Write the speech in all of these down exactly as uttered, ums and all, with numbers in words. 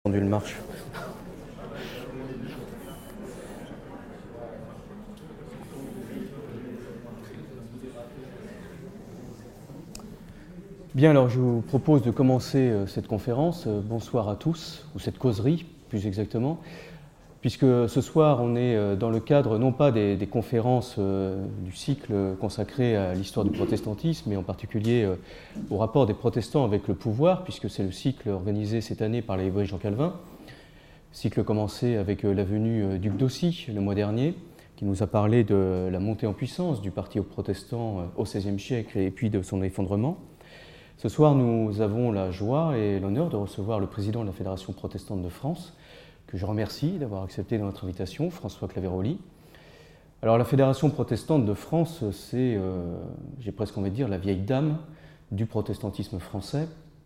pendule marche. Bien, alors je vous propose de commencer euh, cette conférence. Euh, bonsoir à tous, ou cette causerie plus exactement, puisque ce soir on est euh, dans le cadre non pas des, des conférences euh, du cycle consacré à l'histoire du protestantisme, mais en particulier euh, au rapport des protestants avec le pouvoir, puisque c'est le cycle organisé cette année par la librairie Jean Calvin. Cycle commencé avec la venue d'Hugues Daucy le mois dernier, qui nous a parlé de la montée en puissance du parti protestant au seizième siècle et puis de son effondrement. Ce soir, nous avons la joie et l'honneur de recevoir le président de la Fédération protestante de France, que je remercie d'avoir accepté notre invitation, François Claveroli. Alors, la Fédération protestante de France, c'est, euh, j'ai presque envie de dire, la vieille dame du protestantisme français.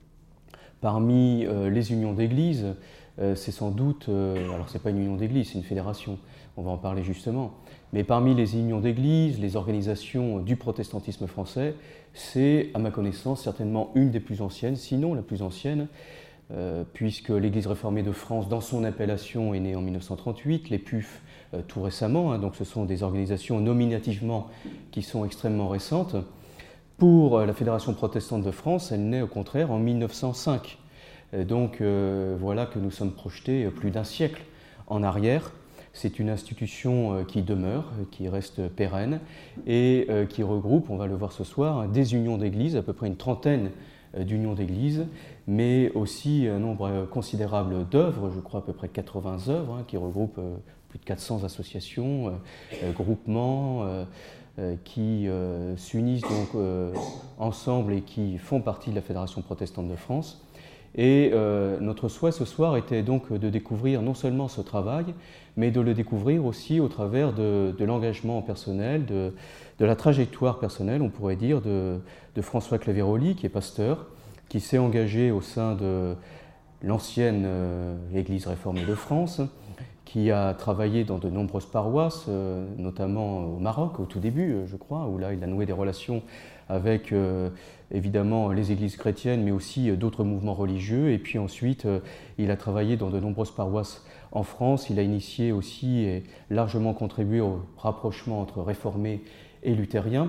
Parmi euh, les unions d'églises, euh, c'est sans doute, euh, alors c'est pas une union d'églises, c'est une fédération, on va en parler justement, mais parmi les unions d'églises, les organisations du protestantisme français, c'est à ma connaissance certainement une des plus anciennes, sinon la plus ancienne, euh, puisque l'Église réformée de France, dans son appellation, est née en mille neuf cent trente-huit, les P U F euh, tout récemment, hein, donc ce sont des organisations nominativement qui sont extrêmement récentes. Pour la Fédération protestante de France, elle naît au contraire en mille neuf cent cinq. Donc euh, voilà que nous sommes projetés plus d'un siècle en arrière. C'est une institution qui demeure, qui reste pérenne et euh, qui regroupe, on va le voir ce soir, des unions d'églises, à peu près une trentaine d'unions d'églises, mais aussi un nombre considérable d'œuvres, je crois à peu près quatre-vingts œuvres, hein, qui regroupent euh, plus de quatre cents associations, euh, groupements, euh, qui euh, s'unissent donc euh, ensemble et qui font partie de la Fédération protestante de France. Et euh, notre souhait ce soir était donc de découvrir non seulement ce travail, mais de le découvrir aussi au travers de, de l'engagement personnel, de, de la trajectoire personnelle, on pourrait dire, de, de François Claveroli, qui est pasteur, qui s'est engagé au sein de l'ancienne euh, Église réformée de France, qui a travaillé dans de nombreuses paroisses, euh, notamment au Maroc au tout début, je crois, où là il a noué des relations avec euh, évidemment les églises chrétiennes, mais aussi euh, d'autres mouvements religieux. Et puis ensuite, euh, il a travaillé dans de nombreuses paroisses en France. Il a initié aussi et largement contribué au rapprochement entre réformés et luthériens.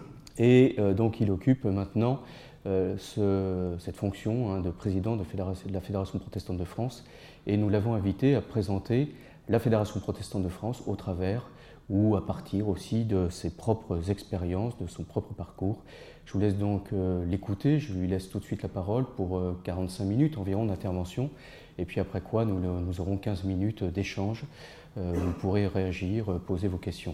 Et euh, donc il occupe maintenant euh, ce, cette fonction hein, de président de, fédération, de la Fédération protestante de France. Et nous l'avons invité à présenter la Fédération protestante de France au travers ou à partir aussi de ses propres expériences, de son propre parcours. Je vous laisse donc euh, l'écouter, je lui laisse tout de suite la parole pour euh, quarante-cinq minutes environ d'intervention, et puis après quoi nous, nous aurons quinze minutes d'échange, euh, vous pourrez réagir, euh, poser vos questions.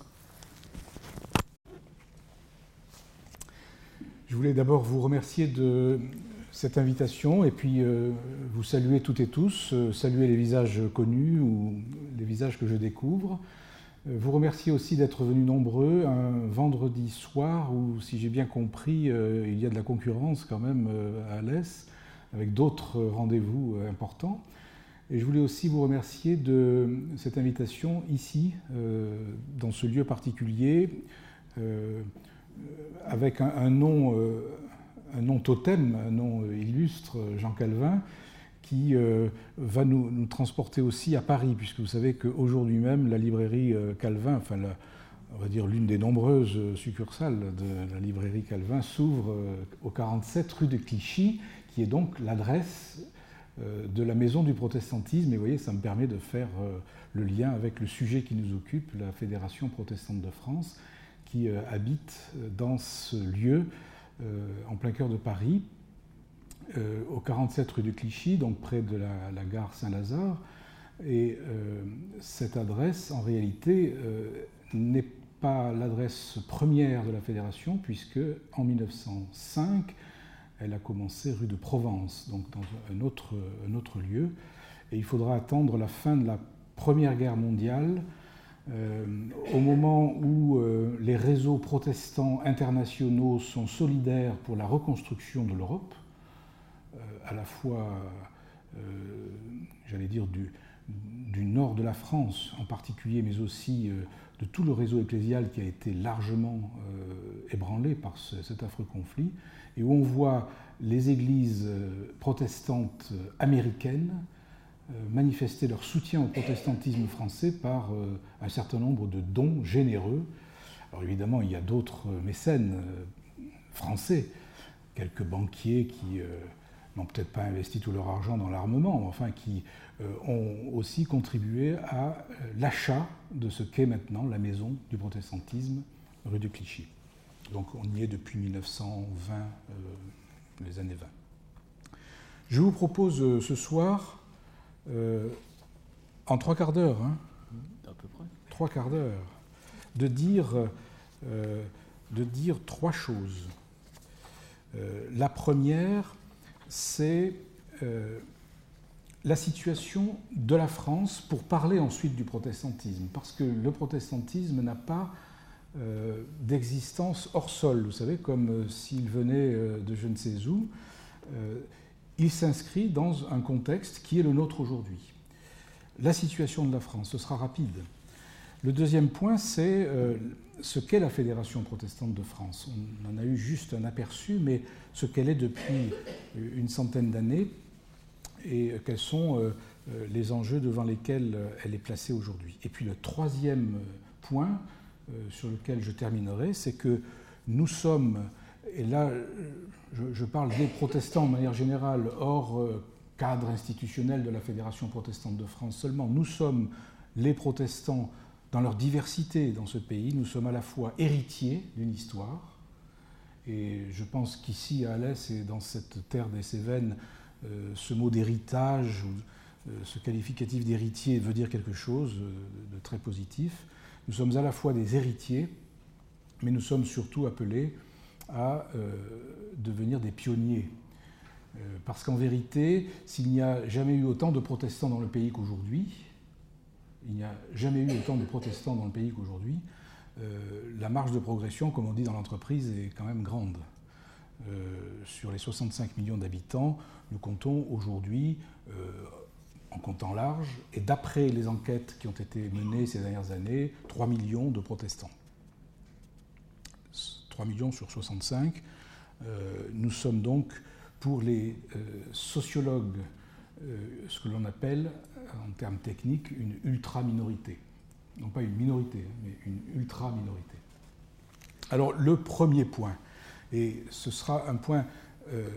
Je voulais d'abord vous remercier de cette invitation et puis euh, vous saluer toutes et tous, euh, saluer les visages connus ou les visages que je découvre. Euh, vous remercier aussi d'être venus nombreux un vendredi soir où, si j'ai bien compris, euh, il y a de la concurrence quand même euh, à Alès, avec d'autres rendez-vous euh, importants. Et je voulais aussi vous remercier de cette invitation ici, euh, dans ce lieu particulier, euh, avec un, un nom... Euh, un nom totem, un nom illustre, Jean Calvin, qui euh, va nous, nous transporter aussi à Paris, puisque vous savez qu'aujourd'hui même, la librairie Calvin, enfin la, on va dire l'une des nombreuses succursales de la librairie Calvin, s'ouvre euh, au quarante-sept rue de Clichy, qui est donc l'adresse euh, de la maison du protestantisme. Et vous voyez, ça me permet de faire euh, le lien avec le sujet qui nous occupe, la Fédération protestante de France, qui euh, habite dans ce lieu, Euh, en plein cœur de Paris, euh, au quarante-sept rue de Clichy, donc près de la, la gare Saint-Lazare. Et euh, cette adresse, en réalité, euh, n'est pas l'adresse première de la Fédération, puisque en mille neuf cent cinq, elle a commencé rue de Provence, donc dans un autre, un autre lieu. Et il faudra attendre la fin de la Première Guerre mondiale, Euh, au moment où euh, les réseaux protestants internationaux sont solidaires pour la reconstruction de l'Europe, euh, à la fois, euh, j'allais dire, du, du nord de la France en particulier, mais aussi euh, de tout le réseau ecclésial qui a été largement euh, ébranlé par ce, cet affreux conflit, et où on voit les églises protestantes américaines manifesté leur soutien au protestantisme français par un certain nombre de dons généreux. Alors évidemment, il y a d'autres mécènes français, quelques banquiers qui n'ont peut-être pas investi tout leur argent dans l'armement, mais enfin qui ont aussi contribué à l'achat de ce qu'est maintenant la maison du protestantisme, rue de Clichy. Donc on y est depuis mille neuf cent vingt, euh, les années vingt. Je vous propose euh, ce soir, euh, en trois quarts d'heure, hein, à peu près, trois quarts d'heure, de dire, euh, de dire trois choses. Euh, la première, c'est euh, la situation de la France pour parler ensuite du protestantisme, parce que le protestantisme n'a pas euh, d'existence hors sol, vous savez, comme euh, s'il venait euh, de je ne sais où. Euh, il s'inscrit dans un contexte qui est le nôtre aujourd'hui. La situation de la France, ce sera rapide. Le deuxième point, c'est euh, ce qu'est la Fédération protestante de France. On en a eu juste un aperçu, mais ce qu'elle est depuis une centaine d'années et quels sont euh, les enjeux devant lesquels elle est placée aujourd'hui. Et puis le troisième point euh, sur lequel je terminerai, c'est que nous sommes, et là je, je parle des protestants de manière générale, hors euh, cadre institutionnel de la Fédération protestante de France seulement, nous sommes les protestants dans leur diversité dans ce pays, nous sommes à la fois héritiers d'une histoire, et je pense qu'ici à Alès et dans cette terre des Cévennes, euh, ce mot d'héritage, ou euh, ce qualificatif d'héritier veut dire quelque chose de, de très positif. Nous sommes à la fois des héritiers, mais nous sommes surtout appelés à euh, devenir des pionniers. Euh, parce qu'en vérité, s'il n'y a jamais eu autant de protestants dans le pays qu'aujourd'hui, il n'y a jamais eu autant de protestants dans le pays qu'aujourd'hui, euh, la marge de progression, comme on dit dans l'entreprise, est quand même grande. Euh, sur les soixante-cinq millions d'habitants, nous comptons aujourd'hui, euh, en comptant large, et d'après les enquêtes qui ont été menées ces dernières années, trois millions de protestants. trois millions sur soixante-cinq. Euh, nous sommes donc, pour les euh, sociologues, euh, ce que l'on appelle, en termes techniques, une ultra-minorité. Non pas une minorité, mais une ultra-minorité. Alors, le premier point, et ce sera un point euh,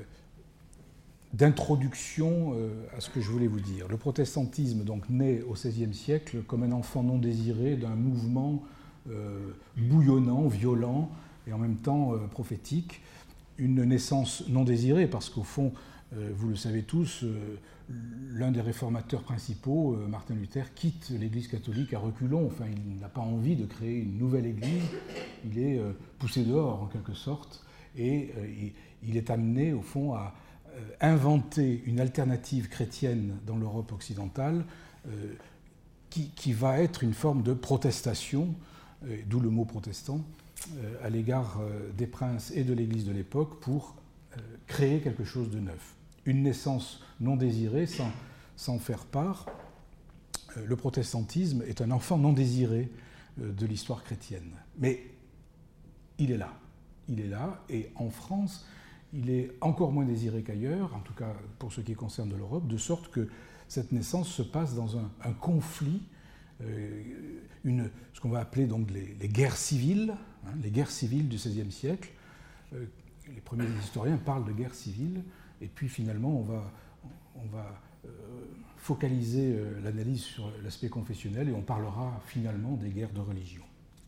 d'introduction euh, à ce que je voulais vous dire. Le protestantisme donc naît au seizième siècle comme un enfant non désiré d'un mouvement euh, bouillonnant, violent et en même temps euh, prophétique. Une naissance non désirée parce qu'au fond, euh, vous le savez tous, euh, l'un des réformateurs principaux, euh, Martin Luther, quitte l'Église catholique à reculons. Enfin, il n'a pas envie de créer une nouvelle Église. Il est euh, poussé dehors en quelque sorte. Et euh, il est amené, au fond, à euh, inventer une alternative chrétienne dans l'Europe occidentale euh, qui, qui va être une forme de protestation, euh, d'où le mot protestant, euh, à l'égard euh, des princes et de l'Église de l'époque pour euh, créer quelque chose de neuf. Une naissance non désirée, sans, sans faire part. Euh, le protestantisme est un enfant non désiré euh, de l'histoire chrétienne. Mais il est là. Il est là, et en France, il est encore moins désiré qu'ailleurs, en tout cas pour ce qui concerne l'Europe, de sorte que cette naissance se passe dans un, un conflit, euh, une, ce qu'on va appeler donc les, les guerres civiles, hein, les guerres civiles du seizième siècle. Euh, les premiers historiens parlent de guerres civiles, et puis finalement on va, on va euh, focaliser euh, l'analyse sur l'aspect confessionnel, et on parlera finalement des guerres de religion.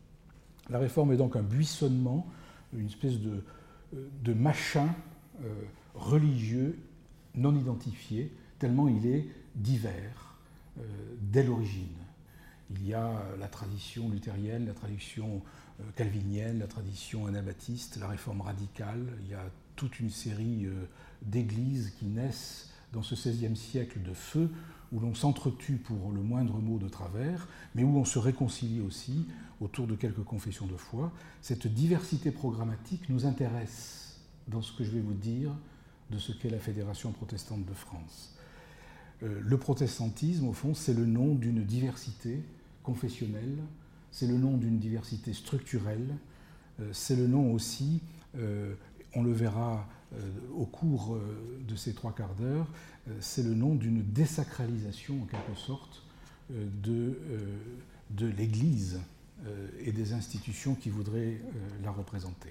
La réforme est donc un buissonnement, une espèce de, de machin euh, religieux non identifié, tellement il est divers euh, dès l'origine. Il y a la tradition luthérienne, la tradition euh, calvinienne, la tradition anabaptiste, la réforme radicale. Il y a toute une série euh, d'églises qui naissent dans ce seizième siècle de feu, où l'on s'entretue pour le moindre mot de travers, mais où on se réconcilie aussi autour de quelques confessions de foi. Cette diversité programmatique nous intéresse dans ce que je vais vous dire de ce qu'est la Fédération protestante de France. Euh, le protestantisme, au fond, c'est le nom d'une diversité confessionnelle, c'est le nom d'une diversité structurelle, euh, c'est le nom aussi, euh, on le verra euh, au cours euh, de ces trois quarts d'heure, euh, c'est le nom d'une désacralisation en quelque sorte euh, de, euh, de l'Église euh, et des institutions qui voudraient euh, la représenter.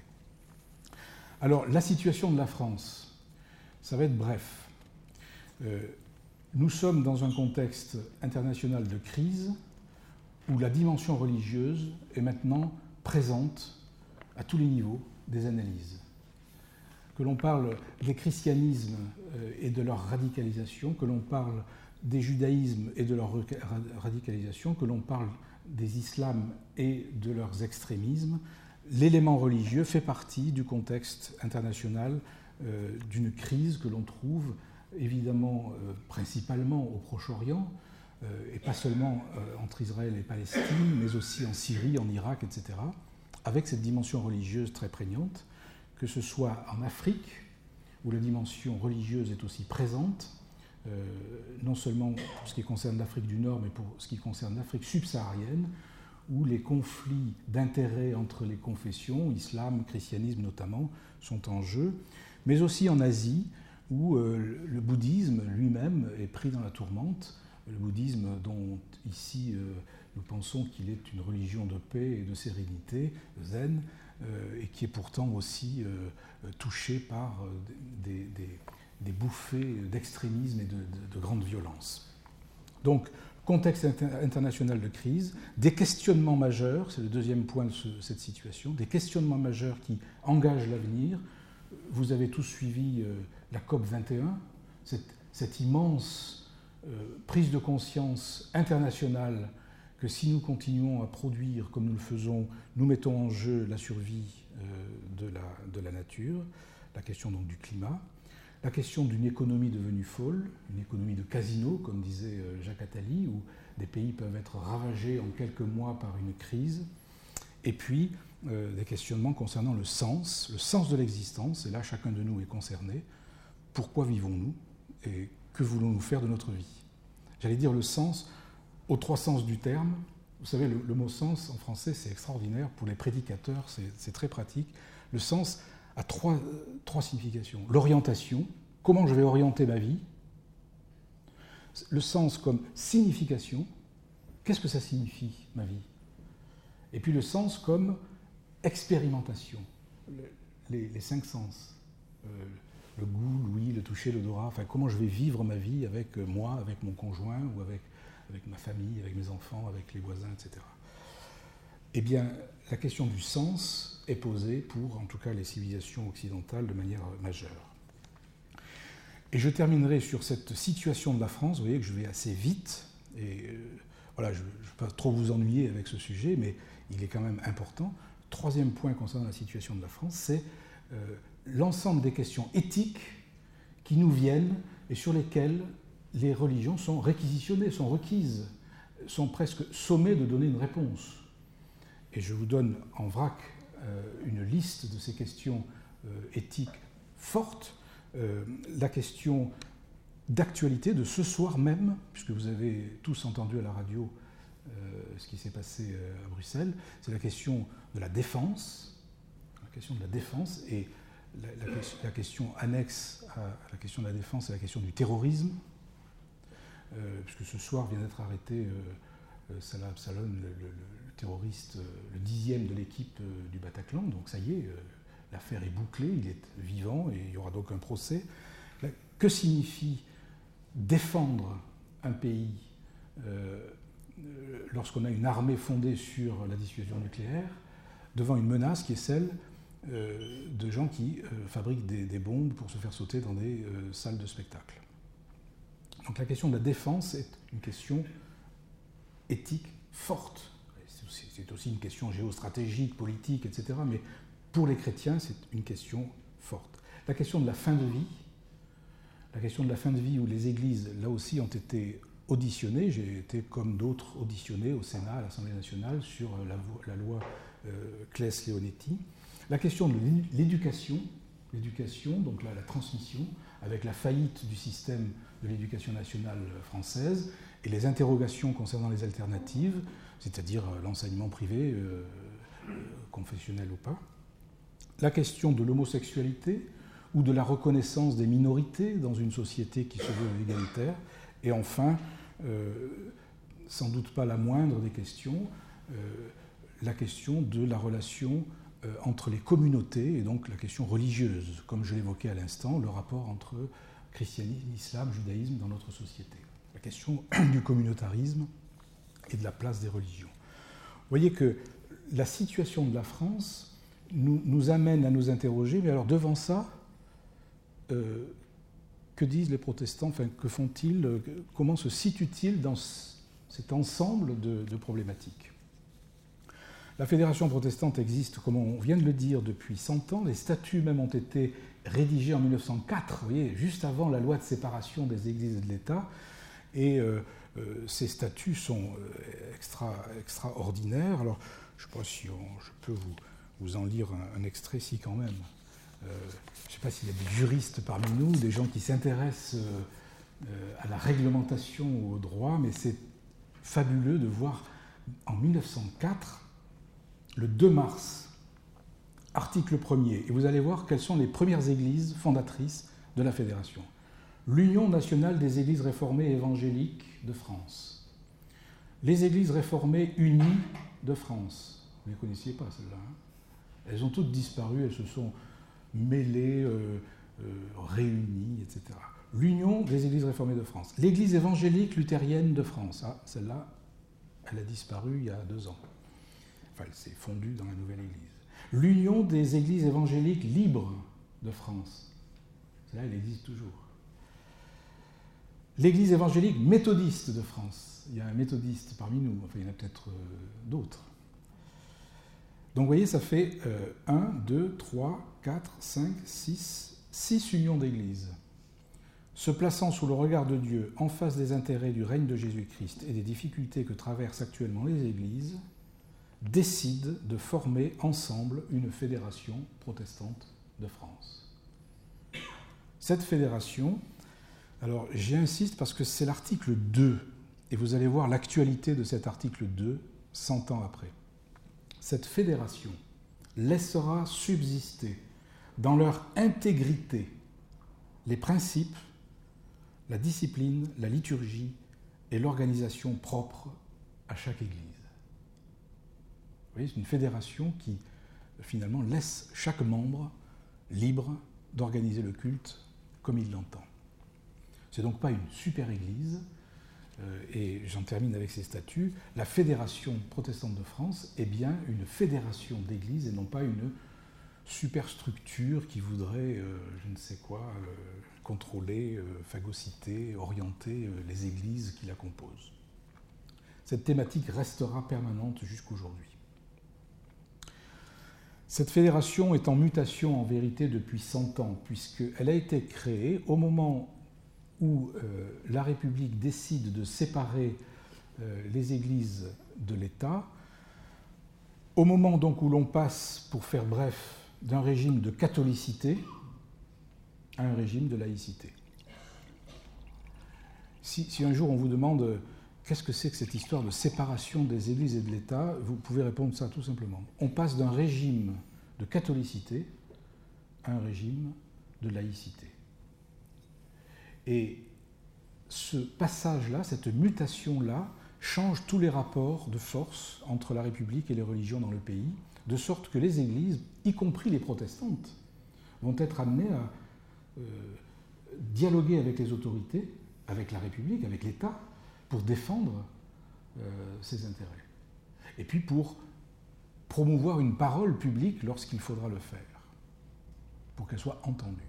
Alors, la situation de la France, ça va être bref. Euh, nous sommes dans un contexte international de crise où la dimension religieuse est maintenant présente à tous les niveaux des analyses. Que l'on parle des christianismes et de leur radicalisation, que l'on parle des judaïsmes et de leur radicalisation, que l'on parle des islams et de leurs extrémismes, l'élément religieux fait partie du contexte international euh, d'une crise que l'on trouve évidemment euh, principalement au Proche-Orient, euh, et pas seulement euh, entre Israël et Palestine, mais aussi en Syrie, en Irak, et cetera, avec cette dimension religieuse très prégnante, que ce soit en Afrique, où la dimension religieuse est aussi présente, euh, non seulement pour ce qui concerne l'Afrique du Nord, mais pour ce qui concerne l'Afrique subsaharienne, où les conflits d'intérêts entre les confessions, islam, christianisme notamment, sont en jeu, mais aussi en Asie, où euh, le bouddhisme lui-même est pris dans la tourmente, le bouddhisme dont ici euh, nous pensons qu'il est une religion de paix et de sérénité, zen, euh, et qui est pourtant aussi euh, touché par euh, des, des, des bouffées d'extrémisme et de, de, de grande violence. Donc, contexte international de crise, des questionnements majeurs, c'est le deuxième point de ce, cette situation, des questionnements majeurs qui engagent l'avenir. Vous avez tous suivi euh, la COP vingt et un, cette, cette immense euh, prise de conscience internationale que si nous continuons à produire comme nous le faisons, nous mettons en jeu la survie euh, de, la, de la nature, la question donc du climat, la question d'une économie devenue folle, une économie de casino, comme disait Jacques Attali, où des pays peuvent être ravagés en quelques mois par une crise, et puis euh, des questionnements concernant le sens, le sens de l'existence, et là chacun de nous est concerné. Pourquoi vivons-nous et que voulons-nous faire de notre vie? J'allais dire le sens aux trois sens du terme. Vous savez, le, le mot sens en français, c'est extraordinaire. Pour les prédicateurs, c'est, c'est très pratique. Le sens a trois, euh, trois significations. L'orientation, comment je vais orienter ma vie. Le sens comme signification, qu'est-ce que ça signifie, ma vie? Et puis le sens comme expérimentation, le, les, les cinq sens. Euh, le goût, l'ouïe, le toucher, l'odorat, enfin comment je vais vivre ma vie avec moi, avec mon conjoint, ou avec, avec ma famille, avec mes enfants, avec les voisins, et cetera. Eh bien, la question du sens est posée pour, en tout cas, les civilisations occidentales de manière majeure. Et je terminerai sur cette situation de la France. Vous voyez que je vais assez vite, et euh, voilà, je ne vais pas trop vous ennuyer avec ce sujet, mais il est quand même important. Troisième point concernant la situation de la France, c'est euh, l'ensemble des questions éthiques qui nous viennent et sur lesquelles les religions sont réquisitionnées, sont requises, sont presque sommées de donner une réponse. Et je vous donne en vrac euh, une liste de ces questions euh, éthiques fortes. Euh, la question d'actualité de ce soir même, puisque vous avez tous entendu à la radio euh, ce qui s'est passé euh, à Bruxelles, c'est la question de la défense, la question de la défense, et la, la, la question annexe à la question de la défense, c'est la question du terrorisme, euh, puisque ce soir vient d'être arrêté euh, Salah Absalom, le, le, le terroriste, euh, le dixième de l'équipe euh, du Bataclan, donc ça y est, euh, l'affaire est bouclée, il est vivant et il y aura donc un procès. Là, que signifie défendre un pays euh, lorsqu'on a une armée fondée sur la dissuasion nucléaire devant une menace qui est celle euh, de gens qui euh, fabriquent des, des bombes pour se faire sauter dans des euh, salles de spectacle. Donc la question de la défense est une question éthique forte. C'est aussi, c'est aussi une question géostratégique, politique, et cetera. Mais pour les chrétiens, c'est une question forte. La question de la fin de vie, la question de la fin de vie où les églises, là aussi, ont été auditionnées. J'ai été, comme d'autres, auditionné au Sénat, à l'Assemblée nationale, sur la, la loi euh, Claes-Leonetti. La question de l'éducation, l'éducation, donc là, la transmission, avec la faillite du système de l'éducation nationale française, et les interrogations concernant les alternatives, c'est-à-dire l'enseignement privé, euh, confessionnel ou pas. la question de l'homosexualité ou de la reconnaissance des minorités dans une société qui se veut égalitaire, et enfin, euh, sans doute pas la moindre des questions, euh, la question de la relation euh, entre les communautés, et donc la question religieuse, comme je l'évoquais à l'instant, le rapport entre christianisme, islam, judaïsme dans notre société. La question du communautarisme et de la place des religions. Vous voyez que la situation de la France nous, nous amène à nous interroger, mais alors devant ça, euh, que disent les protestants, enfin, que font-ils, euh, comment se situent-ils dans ce, cet ensemble de, de problématiques? La Fédération protestante existe, comme on vient de le dire, depuis cent ans. Les statuts même ont été rédigés en mille neuf cent quatre, vous voyez, juste avant la loi de séparation des églises et de l'État. Et euh, euh, ces statuts sont euh, extra, extraordinaires. Alors, je ne sais pas si on, je peux vous, vous en lire un, un extrait, si quand même. Euh, je ne sais pas s'il y a des juristes parmi nous, des gens qui s'intéressent euh, euh, à la réglementation ou au droit, mais c'est fabuleux de voir en mille neuf cent quatre, le deux mars, article premier, et vous allez voir quelles sont les premières églises fondatrices de la Fédération. L'Union nationale des églises réformées évangéliques de France. Les églises réformées unies de France. Vous ne les connaissiez pas, celles-là. Hein? Elles ont toutes disparu, elles se sont mêlées, euh, euh, réunies, et cetera. L'Union des églises réformées de France. L'Église évangélique luthérienne de France. Ah, celle-là, elle a disparu il y a deux ans. Enfin, elle s'est fondue dans la nouvelle Église. L'Union des églises évangéliques libres de France. Celle-là, elle existe toujours. L'Église évangélique méthodiste de France. Il y a un méthodiste parmi nous, enfin il y en a peut-être euh, d'autres. Donc vous voyez, ça fait euh, un, deux, trois, quatre, cinq, six, six unions d'églises. Se plaçant sous le regard de Dieu, en face des intérêts du règne de Jésus-Christ et des difficultés que traversent actuellement les églises, décident de former ensemble une fédération protestante de France. Cette fédération, alors j'insiste parce que c'est l'article deux, et vous allez voir l'actualité de cet article deux, cent ans après. Cette fédération laissera subsister dans leur intégrité les principes, la discipline, la liturgie et l'organisation propre à chaque église. Vous voyez, c'est une fédération qui, finalement, laisse chaque membre libre d'organiser le culte comme il l'entend. C'est donc pas une super église, euh, et j'en termine avec ces statuts. La Fédération protestante de France est bien une fédération d'églises et non pas une superstructure qui voudrait, euh, je ne sais quoi, euh, contrôler, euh, phagocyter, orienter euh, les églises qui la composent. Cette thématique restera permanente jusqu'aujourd'hui. Cette fédération est en mutation en vérité depuis cent ans, puisqu'elle a été créée au moment où euh, la République décide de séparer euh, les églises de l'État, au moment donc où l'on passe, pour faire bref, d'un régime de catholicité à un régime de laïcité. Si, si un jour on vous demande qu'est-ce que c'est que cette histoire de séparation des églises et de l'État, vous pouvez répondre ça tout simplement. On passe d'un régime de catholicité à un régime de laïcité. Et ce passage-là, cette mutation-là, change tous les rapports de force entre la République et les religions dans le pays, de sorte que les églises, y compris les protestantes, vont être amenées à euh, dialoguer avec les autorités, avec la République, avec l'État, pour défendre euh, ses intérêts. Et puis pour promouvoir une parole publique lorsqu'il faudra le faire, pour qu'elle soit entendue.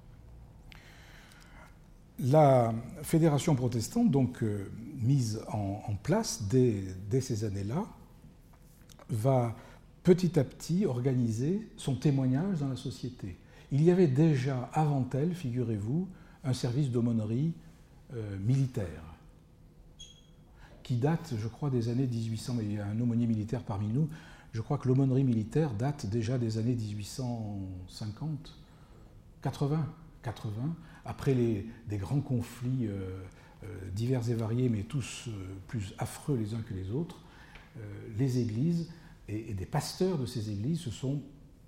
La fédération protestante, donc euh, mise en, en place dès, dès ces années-là, va petit à petit organiser son témoignage dans la société. Il y avait déjà, avant elle, figurez-vous, un service d'aumônerie euh, militaire, qui date, je crois, des années dix-huit cents, mais il y a un aumônier militaire parmi nous, je crois que l'aumônerie militaire date déjà des années dix-huit cent cinquante, quatre-vingts, quatre-vingts, après les, des grands conflits euh, euh, divers et variés, mais tous euh, plus affreux les uns que les autres, euh, les églises et, et des pasteurs de ces églises se sont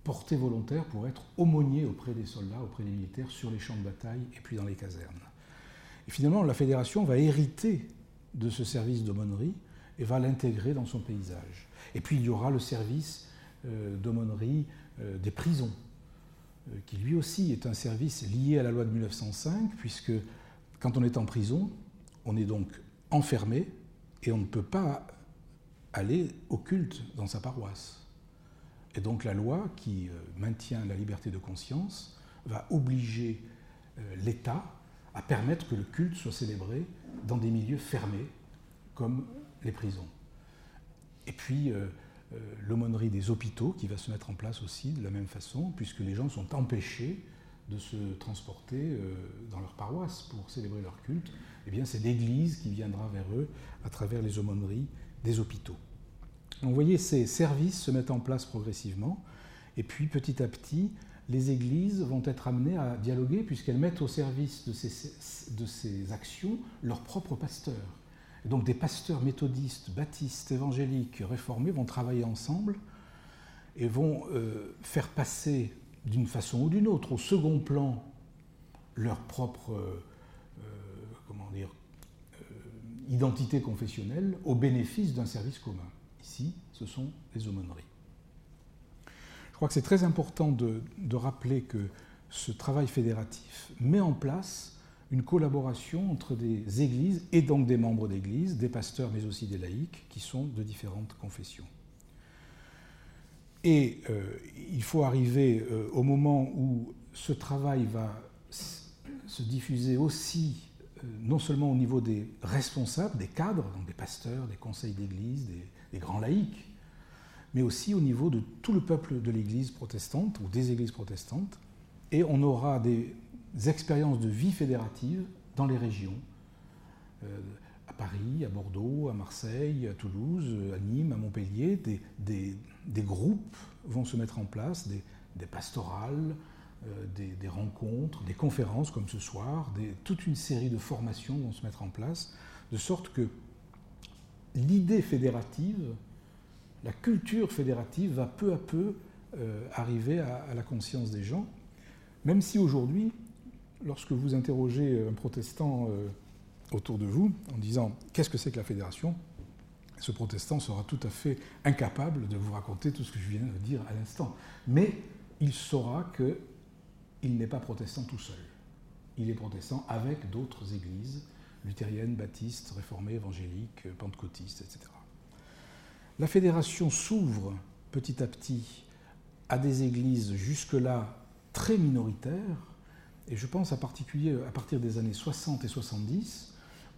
portés volontaires pour être aumôniers auprès des soldats, auprès des militaires, sur les champs de bataille et puis dans les casernes. Et finalement, la Fédération va hériter de ce service d'aumônerie et va l'intégrer dans son paysage. Et puis il y aura le service euh, d'aumônerie euh, des prisons, euh, qui lui aussi est un service lié à la loi de mille neuf cent cinq, puisque quand on est en prison, on est donc enfermé et on ne peut pas aller au culte dans sa paroisse. Et donc la loi qui euh, maintient la liberté de conscience va obliger euh, l'État à permettre que le culte soit célébré dans des milieux fermés, comme les prisons. Et puis, euh, euh, l'aumônerie des hôpitaux, qui va se mettre en place aussi de la même façon, puisque les gens sont empêchés de se transporter euh, dans leur paroisse pour célébrer leur culte. Eh bien, c'est l'Église qui viendra vers eux à travers les aumôneries des hôpitaux. Donc, vous voyez, ces services se mettent en place progressivement, et puis, petit à petit, les églises vont être amenées à dialoguer puisqu'elles mettent au service de ces, de ces actions leurs propres pasteurs. Et donc des pasteurs méthodistes, baptistes, évangéliques, réformés vont travailler ensemble et vont euh, faire passer d'une façon ou d'une autre au second plan leur propre euh, comment dire, euh, identité confessionnelle au bénéfice d'un service commun. Ici, ce sont les aumôneries. Je crois que c'est très important de, de rappeler que ce travail fédératif met en place une collaboration entre des églises et donc des membres d'églises, des pasteurs mais aussi des laïcs qui sont de différentes confessions. Et euh, il faut arriver euh, au moment où ce travail va se diffuser aussi euh, non seulement au niveau des responsables, des cadres, donc des pasteurs, des conseils d'église, des, des grands laïcs, mais aussi au niveau de tout le peuple de l'Église protestante ou des églises protestantes. Et on aura des expériences de vie fédérative dans les régions, euh, à Paris, à Bordeaux, à Marseille, à Toulouse, à Nîmes, à Montpellier. Des, des, des groupes vont se mettre en place, des, des pastorales, euh, des, des rencontres, des conférences comme ce soir, des, toute une série de formations vont se mettre en place, de sorte que l'idée fédérative, la culture fédérative va peu à peu euh, arriver à, à la conscience des gens, même si aujourd'hui, lorsque vous interrogez un protestant euh, autour de vous en disant « qu'est-ce que c'est que la fédération ?», ce protestant sera tout à fait incapable de vous raconter tout ce que je viens de dire à l'instant. Mais il saura qu'il n'est pas protestant tout seul. Il est protestant avec d'autres églises, luthériennes, baptistes, réformées, évangéliques, pentecôtistes, et cetera. La fédération s'ouvre petit à petit à des églises jusque-là très minoritaires, et je pense en particulier à partir des années soixante et soixante-dix,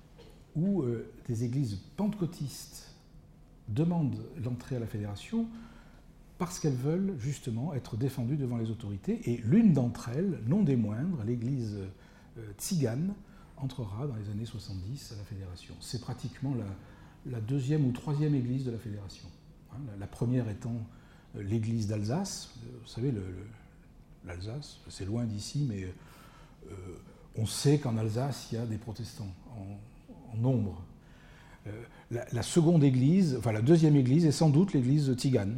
où euh, des églises pentecôtistes demandent l'entrée à la fédération parce qu'elles veulent justement être défendues devant les autorités, et l'une d'entre elles, non des moindres, l'église euh, tzigane, entrera dans les années soixante-dix à la fédération. C'est pratiquement la la deuxième ou troisième église de la fédération. Hein, la, la première étant euh, l'église d'Alsace. Vous savez, le, le, l'Alsace, c'est loin d'ici, mais euh, on sait qu'en Alsace, il y a des protestants en, en nombre. Euh, la, la seconde église, enfin la deuxième église est sans doute l'église tzigane.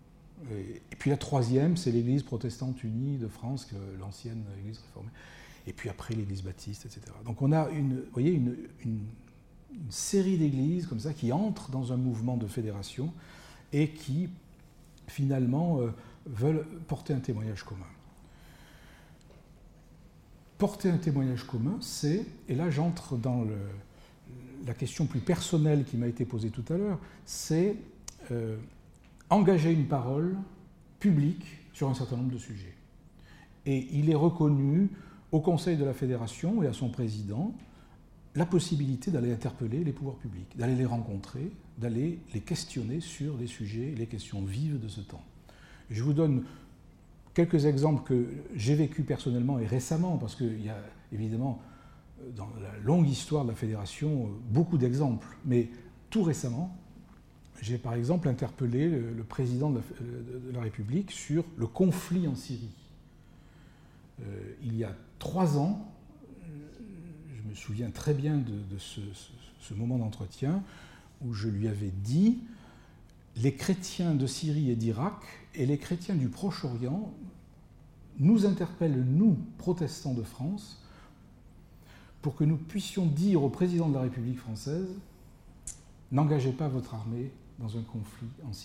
Et, et puis la troisième, c'est l'église protestante unie de France, que l'ancienne église réformée. Et puis après, l'église baptiste, et cetera. Donc on a une, vous voyez, une, une une série d'églises comme ça qui entrent dans un mouvement de fédération et qui finalement euh, veulent porter un témoignage commun. Porter un témoignage commun, c'est, et là j'entre dans le, la question plus personnelle qui m'a été posée tout à l'heure, c'est euh, engager une parole publique sur un certain nombre de sujets. Et il est reconnu au Conseil de la Fédération et à son président la possibilité d'aller interpeller les pouvoirs publics, d'aller les rencontrer, d'aller les questionner sur les sujets, les questions vives de ce temps. Et je vous donne quelques exemples que j'ai vécus personnellement et récemment, parce qu'il y a évidemment dans la longue histoire de la Fédération beaucoup d'exemples, mais tout récemment, j'ai par exemple interpellé le, le président de la, de la République sur le conflit en Syrie. Euh, il y a trois ans, je me souviens très bien de, de ce, ce, ce moment d'entretien où je lui avais dit les chrétiens de Syrie et d'Irak et les chrétiens du Proche-Orient nous interpellent, nous, protestants de France, pour que nous puissions dire au président de la République française « N'engagez pas votre armée dans un conflit en Syrie ».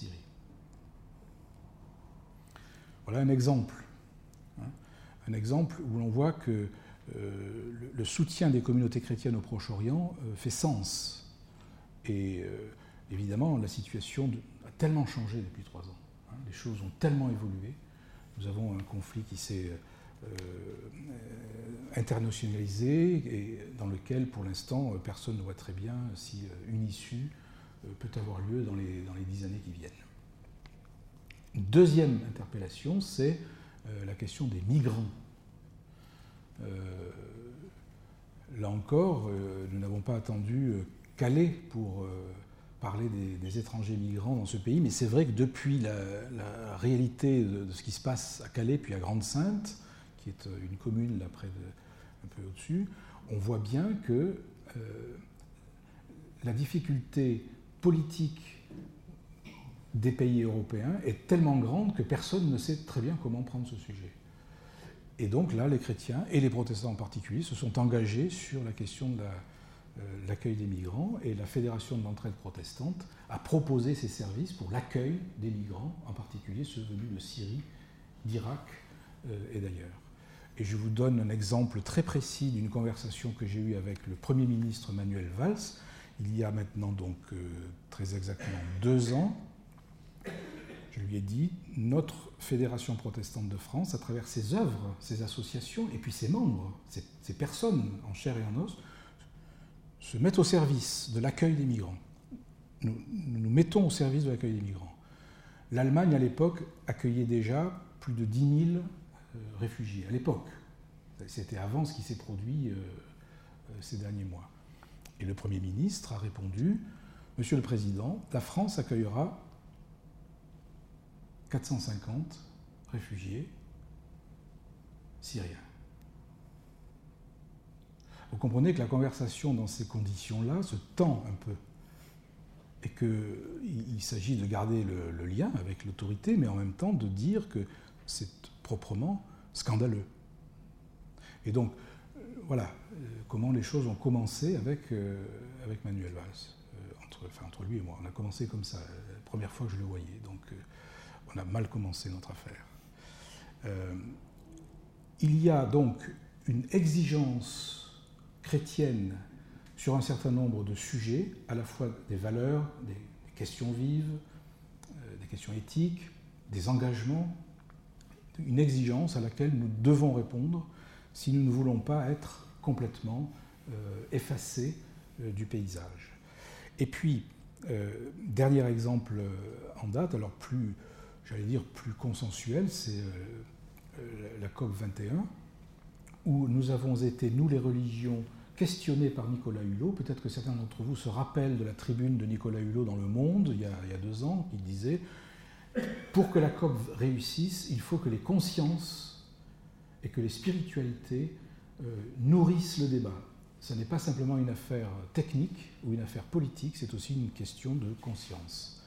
Voilà un exemple. Hein, un exemple où l'on voit que euh, le, le soutien des communautés chrétiennes au Proche-Orient euh, fait sens. Et euh, évidemment, la situation de, a tellement changé depuis trois ans. Hein, les choses ont tellement évolué. Nous avons un conflit qui s'est euh, internationalisé et dans lequel, pour l'instant, personne ne voit très bien si une issue peut avoir lieu dans les, dans les dix années qui viennent. Une deuxième interpellation, c'est euh, la question des migrants. Euh, là encore, euh, nous n'avons pas attendu euh, Calais pour euh, parler des, des étrangers migrants dans ce pays, mais c'est vrai que depuis la, la réalité de, de ce qui se passe à Calais puis à Grande-Synthe, qui est une commune là près de, un peu au-dessus, on voit bien que euh, la difficulté politique des pays européens est tellement grande que personne ne sait très bien comment prendre ce sujet. Et donc là, les chrétiens, et les protestants en particulier, se sont engagés sur la question de la, euh, l'accueil des migrants, et la Fédération de l'entraide protestante a proposé ses services pour l'accueil des migrants, en particulier ceux venus de Syrie, d'Irak euh, et d'ailleurs. Et je vous donne un exemple très précis d'une conversation que j'ai eue avec le Premier ministre Manuel Valls, il y a maintenant donc euh, très exactement deux ans. Je lui ai dit, notre Fédération protestante de France, à travers ses œuvres, ses associations, et puis ses membres, ces, ces personnes en chair et en os, se mettent au service de l'accueil des migrants. Nous, nous nous mettons au service de l'accueil des migrants. L'Allemagne, à l'époque, accueillait déjà plus de dix mille euh, réfugiés, à l'époque. C'était avant ce qui s'est produit euh, euh, ces derniers mois. Et le Premier ministre a répondu, « Monsieur le Président, la France accueillera quatre cent cinquante réfugiés syriens. » Vous comprenez que la conversation dans ces conditions-là se tend un peu et qu'il s'agit de garder le, le lien avec l'autorité, mais en même temps de dire que c'est proprement scandaleux. Et donc, voilà comment les choses ont commencé avec, euh, avec Manuel Valls, euh, entre, enfin, entre lui et moi. On a commencé comme ça, la première fois que je le voyais. Donc, euh, on a mal commencé notre affaire. Euh, il y a donc une exigence chrétienne sur un certain nombre de sujets, à la fois des valeurs, des, des questions vives, euh, des questions éthiques, des engagements, une exigence à laquelle nous devons répondre si nous ne voulons pas être complètement euh, effacés euh, du paysage. Et puis, euh, dernier exemple euh, en date, alors plus, j'allais dire plus consensuel, c'est euh, euh, la COP vingt et un, où nous avons été, nous les religions, questionnés par Nicolas Hulot. Peut-être que certains d'entre vous se rappellent de la tribune de Nicolas Hulot dans Le Monde, il y a, il y a deux ans, qui disait « Pour que la COP réussisse, il faut que les consciences et que les spiritualités euh, nourrissent le débat. Ce n'est pas simplement une affaire technique ou une affaire politique, c'est aussi une question de conscience. »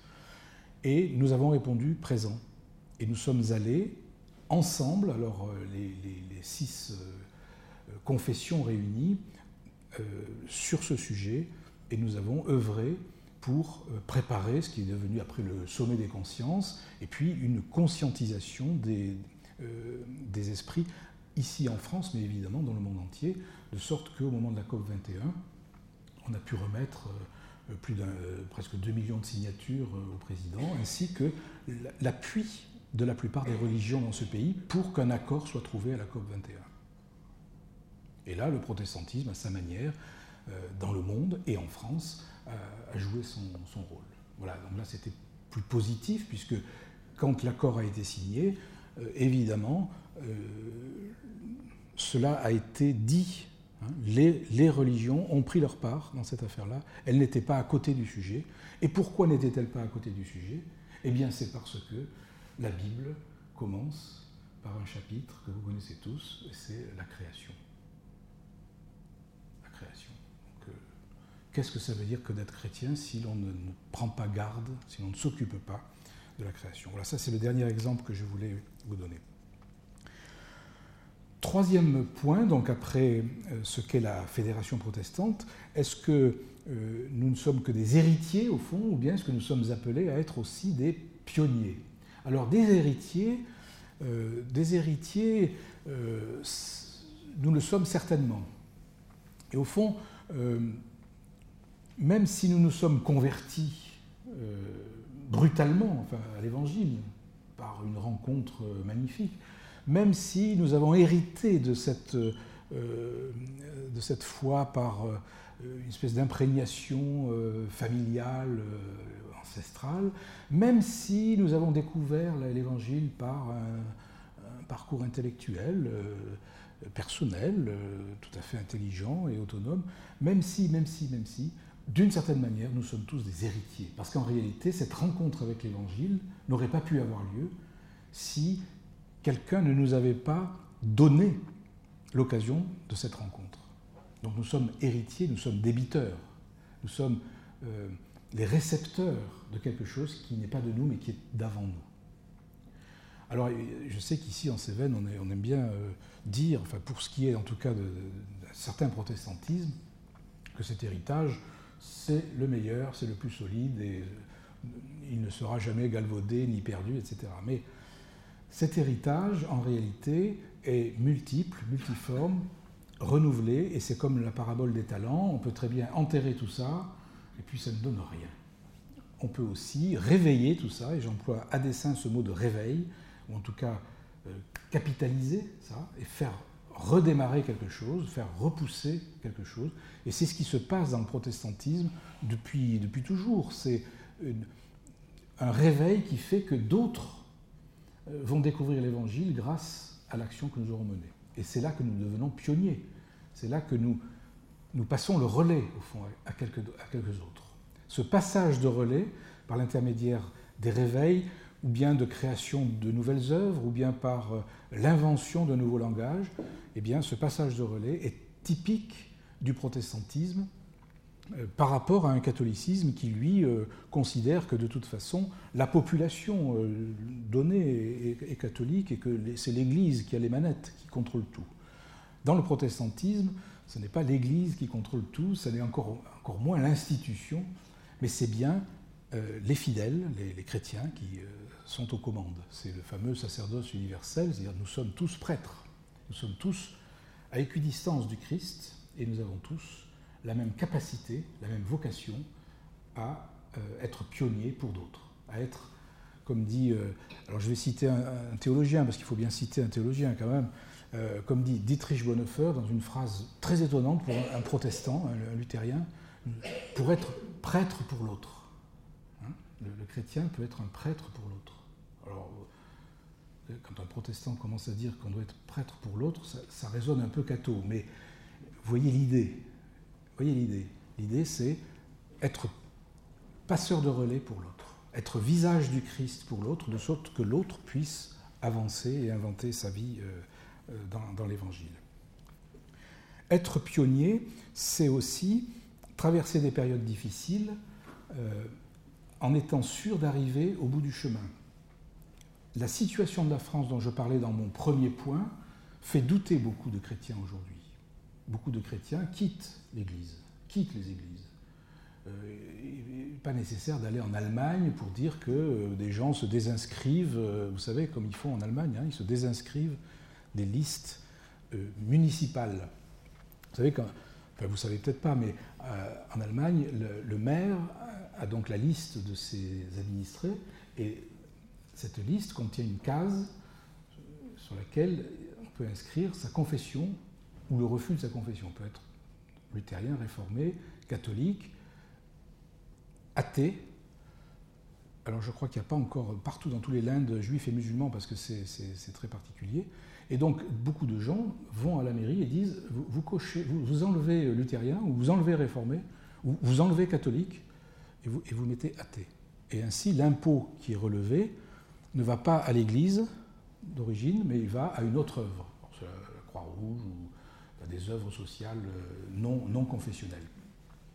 Et nous avons répondu présent. Et nous sommes allés ensemble, alors les, les, les six euh, confessions réunies, euh, sur ce sujet, et nous avons œuvré pour préparer ce qui est devenu après le sommet des consciences, et puis une conscientisation des, euh, des esprits, ici en France, mais évidemment dans le monde entier, de sorte qu'au moment de la COP vingt et un, on a pu remettre euh, plus d'un, euh, presque deux millions de signatures euh, au président, ainsi que l'appui de la plupart des religions dans ce pays pour qu'un accord soit trouvé à la COP vingt et un. Et là, le protestantisme, à sa manière, euh, dans le monde et en France, a joué son, son rôle. Voilà, donc là c'était plus positif, puisque quand l'accord a été signé, euh, évidemment, euh, cela a été dit. Hein, les, les religions ont pris leur part dans cette affaire-là. Elles n'étaient pas à côté du sujet. Et pourquoi n'étaient-elles pas à côté du sujet? Eh bien, c'est parce que la Bible commence par un chapitre que vous connaissez tous, c'est la création. La création. Donc, euh, qu'est-ce que ça veut dire que d'être chrétien si l'on ne, ne prend pas garde, si l'on ne s'occupe pas de la création. Voilà, ça c'est le dernier exemple que je voulais vous donner. Troisième point, donc après euh, ce qu'est la fédération protestante, est-ce que euh, nous ne sommes que des héritiers au fond, ou bien est-ce que nous sommes appelés à être aussi des pionniers? Alors des héritiers, euh, des héritiers, euh, nous le sommes certainement. Et au fond, euh, même si nous nous sommes convertis euh, brutalement enfin, à l'Évangile, par une rencontre magnifique, même si nous avons hérité de cette, euh, de cette foi par euh, une espèce d'imprégnation euh, familiale, euh, ancestrale, même si nous avons découvert l'Évangile par un, un parcours intellectuel, euh, personnel, euh, tout à fait intelligent et autonome, même si, même si, même si, d'une certaine manière, nous sommes tous des héritiers. Parce qu'en réalité, cette rencontre avec l'Évangile n'aurait pas pu avoir lieu si quelqu'un ne nous avait pas donné l'occasion de cette rencontre. Donc nous sommes héritiers, nous sommes débiteurs, nous sommes euh, les récepteurs de quelque chose qui n'est pas de nous, mais qui est d'avant nous. Alors je sais qu'ici en Cévennes, on, est, on aime bien euh, dire, enfin, pour ce qui est en tout cas d'un certain protestantisme, que cet héritage, c'est le meilleur, c'est le plus solide, et euh, il ne sera jamais galvaudé ni perdu, et cetera. Mais cet héritage, en réalité, est multiple, multiforme, renouvelé, et c'est comme la parabole des talents, on peut très bien enterrer tout ça, et puis ça ne donne rien. On peut aussi réveiller tout ça, et j'emploie à dessein ce mot de réveil, ou en tout cas euh, capitaliser ça, et faire redémarrer quelque chose, faire repousser quelque chose, et c'est ce qui se passe dans le protestantisme depuis, depuis toujours. C'est une, un réveil qui fait que d'autres vont découvrir l'Évangile grâce à l'action que nous aurons menée. Et c'est là que nous devenons pionniers. C'est là que nous, nous passons le relais, au fond, à quelques, à quelques autres. Ce passage de relais, par l'intermédiaire des réveils, ou bien de création de nouvelles œuvres, ou bien par l'invention de nouveaux langages, eh bien, ce passage de relais est typique du protestantisme, par rapport à un catholicisme qui, lui, euh, considère que de toute façon, la population euh, donnée est, est, est catholique et que les, c'est l'Église qui a les manettes, qui contrôle tout. Dans le protestantisme, ce n'est pas l'Église qui contrôle tout, ce n'est encore, encore moins l'institution, mais c'est bien euh, les fidèles, les, les chrétiens qui euh, sont aux commandes. C'est le fameux sacerdoce universel, c'est-à-dire nous sommes tous prêtres, nous sommes tous à équidistance du Christ et nous avons tous la même capacité, la même vocation à euh, être pionnier pour d'autres, à être, comme dit, euh, alors je vais citer un, un théologien, parce qu'il faut bien citer un théologien quand même, euh, comme dit Dietrich Bonhoeffer dans une phrase très étonnante pour un, un protestant, un, un luthérien, pour être prêtre pour l'autre. Hein, le, le chrétien peut être un prêtre pour l'autre. Alors, quand un protestant commence à dire qu'on doit être prêtre pour l'autre, ça, ça résonne un peu catho, mais vous voyez l'idée. Voyez l'idée. L'idée, c'est être passeur de relais pour l'autre, être visage du Christ pour l'autre, de sorte que l'autre puisse avancer et inventer sa vie euh, dans, dans l'Évangile. Être pionnier, c'est aussi traverser des périodes difficiles euh, en étant sûr d'arriver au bout du chemin. La situation de la France dont je parlais dans mon premier point fait douter beaucoup de chrétiens aujourd'hui. Beaucoup de chrétiens quittent l'Église, quittent les églises. Euh, il n'est pas nécessaire d'aller en Allemagne pour dire que euh, des gens se désinscrivent, euh, vous savez, comme ils font en Allemagne, hein, ils se désinscrivent des listes euh, municipales. Vous savez, quand, enfin vous ne savez peut-être pas, mais euh, en Allemagne, le, le maire a donc la liste de ses administrés, et cette liste contient une case sur laquelle on peut inscrire sa confession ou le refus de sa confession. On peut être luthérien, réformé, catholique, athée. Alors je crois qu'il n'y a pas encore partout dans tous les Indes juifs et musulmans parce que c'est, c'est, c'est très particulier. Et donc beaucoup de gens vont à la mairie et disent vous, vous, cochez, vous, vous enlevez luthérien ou vous enlevez réformé ou vous enlevez catholique et vous, et vous mettez athée. Et ainsi l'impôt qui est relevé ne va pas à l'église d'origine, mais il va à une autre œuvre. C'est la Croix-Rouge ou des œuvres sociales non, non confessionnelles.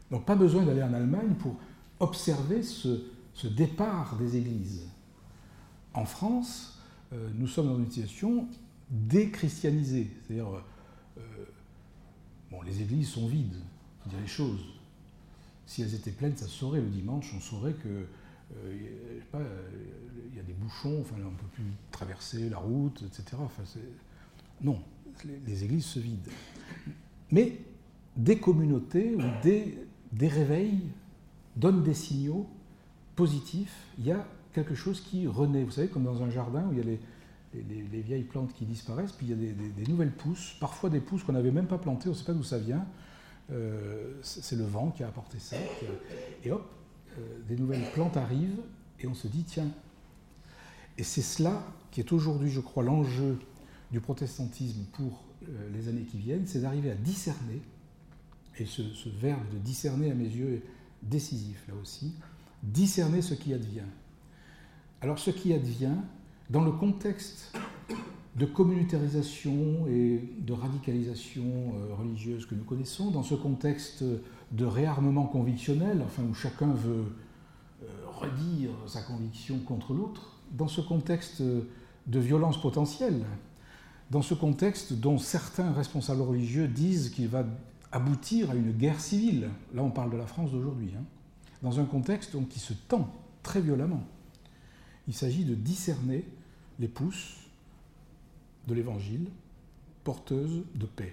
Donc pas besoin d'aller en Allemagne pour observer ce, ce départ des églises. En France, euh, nous sommes dans une situation déchristianisée. C'est-à-dire, euh, bon, les églises sont vides, il faut dire les choses. Si elles étaient pleines, ça se saurait le dimanche, on saurait que euh, je sais pas, il y a des bouchons, enfin, on ne peut plus traverser la route, et cetera. Enfin, non, les, les églises se vident. Mais des communautés ou des, des réveils donnent des signaux positifs. Il y a quelque chose qui renaît. Vous savez, comme dans un jardin où il y a les, les, les vieilles plantes qui disparaissent, puis il y a des, des, des nouvelles pousses, parfois des pousses qu'on n'avait même pas plantées, on ne sait pas d'où ça vient. Euh, c'est le vent qui a apporté ça. Et hop, euh, des nouvelles plantes arrivent et on se dit, tiens. Et c'est cela qui est aujourd'hui, je crois, l'enjeu du protestantisme pour euh, les années qui viennent, c'est d'arriver à discerner, et ce, ce verbe de discerner à mes yeux est décisif là aussi, discerner ce qui advient. Alors ce qui advient, dans le contexte de communautarisation et de radicalisation euh, religieuse que nous connaissons, dans ce contexte de réarmement convictionnel, enfin où chacun veut euh, redire sa conviction contre l'autre, dans ce contexte de violence potentielle, dans ce contexte dont certains responsables religieux disent qu'il va aboutir à une guerre civile, là on parle de la France d'aujourd'hui, hein, dans un contexte donc, qui se tend très violemment. Il s'agit de discerner les pousses de l'Évangile, porteuses de paix,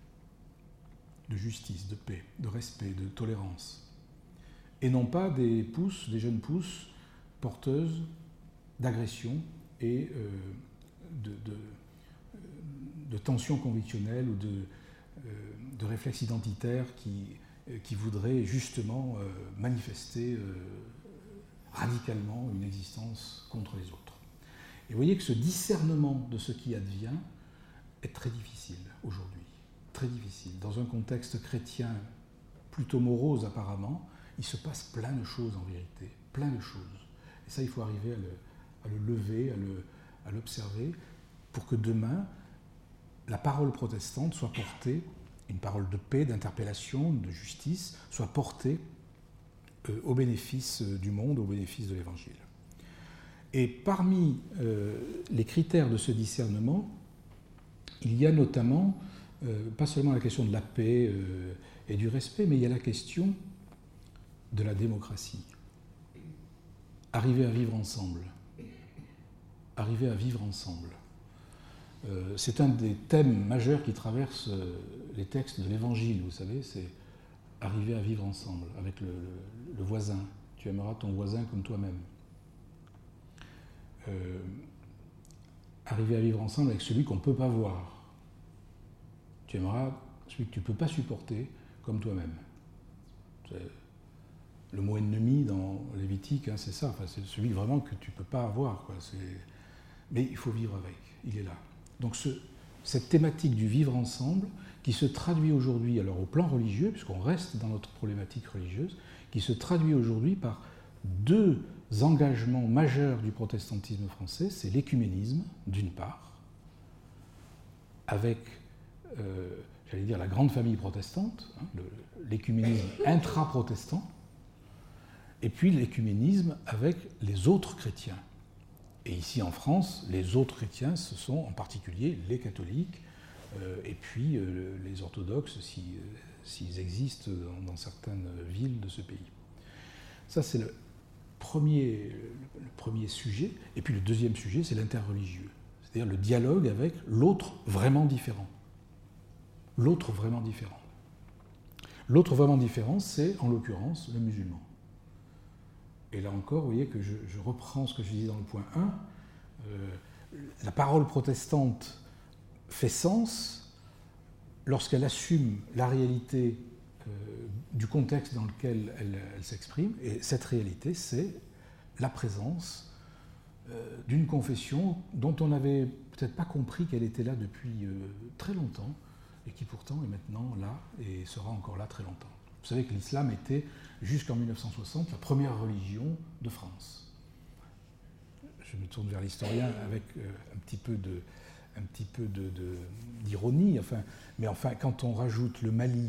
de justice, de paix, de respect, de tolérance, et non pas des pousses, des jeunes pousses porteuses d'agression et euh, de, de, de tensions convictionnelles ou de, euh, de réflexes identitaires qui, qui voudraient justement euh, manifester euh, radicalement une existence contre les autres. Et vous voyez que ce discernement de ce qui advient est très difficile aujourd'hui, très difficile. Dans un contexte chrétien plutôt morose apparemment, il se passe plein de choses en vérité, plein de choses. Et ça, il faut arriver à le, à le lever, à, le, à l'observer, pour que demain, la parole protestante soit portée, une parole de paix, d'interpellation, de justice, soit portée euh, au bénéfice du monde, au bénéfice de l'Évangile. Et parmi euh, les critères de ce discernement, il y a notamment, euh, pas seulement la question de la paix euh, et du respect, mais il y a la question de la démocratie. Arriver à vivre ensemble. Arriver à vivre ensemble. Euh, c'est un des thèmes majeurs qui traversent euh, les textes de l'Évangile, vous savez, c'est arriver à vivre ensemble avec le, le, le voisin. Tu aimeras ton voisin comme toi-même. Euh, arriver à vivre ensemble avec celui qu'on ne peut pas voir. Tu aimeras celui que tu ne peux pas supporter comme toi-même. C'est le mot ennemi dans Lévitique, hein, c'est ça, enfin, c'est celui vraiment que tu ne peux pas avoir. Quoi. C'est... Mais il faut vivre avec, il est là. Donc ce, cette thématique du vivre ensemble, qui se traduit aujourd'hui, alors au plan religieux, puisqu'on reste dans notre problématique religieuse, qui se traduit aujourd'hui par deux engagements majeurs du protestantisme français, c'est l'écuménisme, d'une part, avec, euh, j'allais dire, la grande famille protestante, hein, le, l'écuménisme intra-protestant, et puis l'écuménisme avec les autres chrétiens. Et ici en France, les autres chrétiens, ce sont en particulier les catholiques, euh, et puis euh, les orthodoxes, si, euh, s'ils existent dans, dans certaines villes de ce pays. Ça, c'est le Premier, le premier sujet, et puis le deuxième sujet, c'est l'interreligieux, c'est-à-dire le dialogue avec l'autre vraiment différent. L'autre vraiment différent. L'autre vraiment différent, c'est en l'occurrence le musulman. Et là encore, vous voyez que je, je reprends ce que je disais dans le point un, euh, la parole protestante fait sens lorsqu'elle assume la réalité du contexte dans lequel elle, elle s'exprime, et cette réalité, c'est la présence euh, d'une confession dont on n'avait peut-être pas compris qu'elle était là depuis euh, très longtemps, et qui pourtant est maintenant là, et sera encore là très longtemps. Vous savez que l'islam était, jusqu'en mille neuf cent soixante, la première religion de France. Je me tourne vers l'historien avec euh, un petit peu de, un petit peu de, de, d'ironie, enfin, mais enfin, quand on rajoute le Mali,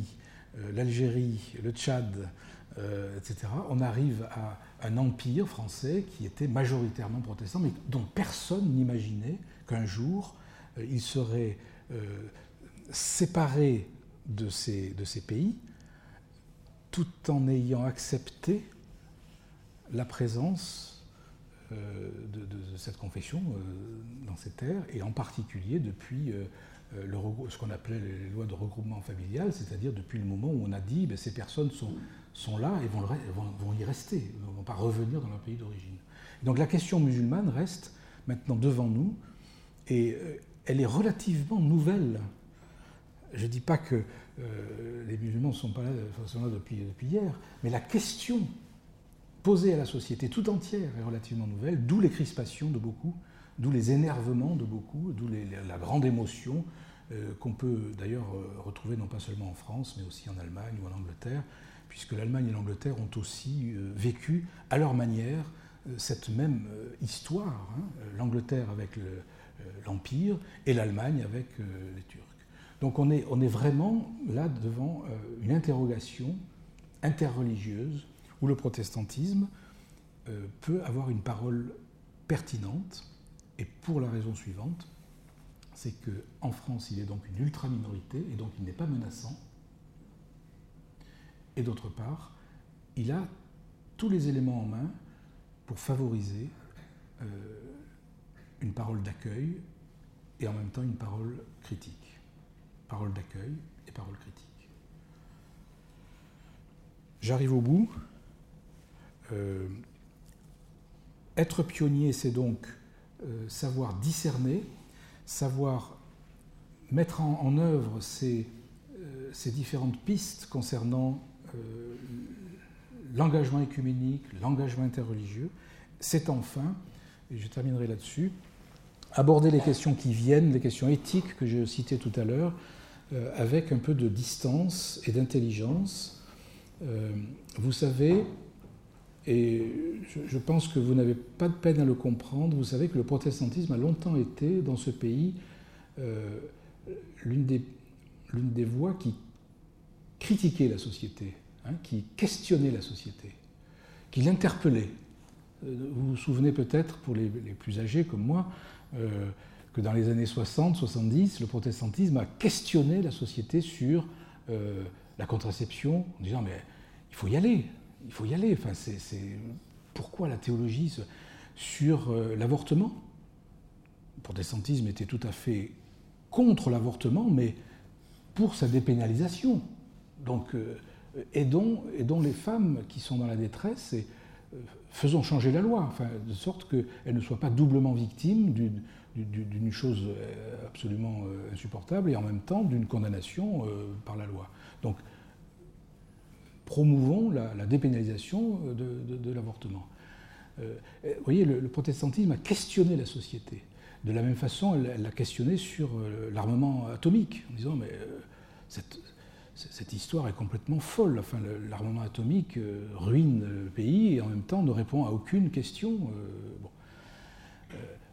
euh, l'Algérie, le Tchad, euh, et cetera, on arrive à un empire français qui était majoritairement protestant, mais dont personne n'imaginait qu'un jour euh, il serait euh, séparé de ces, de ces pays, tout en ayant accepté la présence euh, de, de, de cette confession euh, dans ces terres, et en particulier depuis euh, le, ce qu'on appelait les lois de regroupement familial, c'est-à-dire depuis le moment où on a dit ben, ces personnes sont, sont là et vont, le, vont, vont y rester, ne vont pas revenir dans leur pays d'origine. Donc la question musulmane reste maintenant devant nous, et euh, elle est relativement nouvelle. Je ne dis pas que euh, les musulmans ne sont pas là, sont là depuis, depuis hier, mais la question posée à la société tout entière est relativement nouvelle, d'où les crispations de beaucoup, d'où les énervements de beaucoup, d'où les, la grande émotion euh, qu'on peut d'ailleurs retrouver non pas seulement en France, mais aussi en Allemagne ou en Angleterre, puisque l'Allemagne et l'Angleterre ont aussi euh, vécu à leur manière euh, cette même euh, histoire, hein, l'Angleterre avec le, euh, l'Empire et l'Allemagne avec euh, les Turcs. Donc on est, on est vraiment là devant euh, une interrogation interreligieuse où le protestantisme euh, peut avoir une parole pertinente, et pour la raison suivante, c'est qu'en France, il est donc une ultra-minorité, et donc il n'est pas menaçant, et d'autre part, il a tous les éléments en main pour favoriser euh, une parole d'accueil et en même temps une parole critique. Parole d'accueil et parole critique. J'arrive au bout. Euh, être pionnier, c'est donc euh, savoir discerner, savoir mettre en, en œuvre ces, euh, ces différentes pistes concernant euh, l'engagement écuménique, l'engagement interreligieux. C'est enfin, et je terminerai là-dessus, aborder les questions qui viennent, les questions éthiques que je citais tout à l'heure, euh, avec un peu de distance et d'intelligence. Euh, vous savez, et je, je pense que vous n'avez pas de peine à le comprendre, vous savez que le protestantisme a longtemps été, dans ce pays, euh, l'une des, l'une des voix qui critiquait la société, hein, qui questionnait la société, qui l'interpellait. Vous vous souvenez peut-être, pour les, les plus âgés comme moi, euh, que dans les années soixante soixante-dix, le protestantisme a questionné la société sur euh, la contraception, en disant mais il faut y aller, il faut y aller. Enfin, c'est, c'est... Pourquoi la théologie sur euh, l'avortement? Le protestantisme était tout à fait contre l'avortement, mais pour sa dépénalisation. Donc, euh, aidons, aidons les femmes qui sont dans la détresse et euh, faisons changer la loi, enfin, de sorte qu'elles ne soient pas doublement victimes d'une, d'une chose absolument insupportable et en même temps d'une condamnation euh, par la loi. Donc, promouvons la, la dépénalisation de, de, de l'avortement. Euh, vous voyez, le, le protestantisme a questionné la société. De la même façon, elle, elle l'a questionné sur euh, l'armement atomique, en disant mais euh, cette, cette histoire est complètement folle. Enfin, le, l'armement atomique euh, ruine le pays et en même temps ne répond à aucune question. Euh, bon. euh,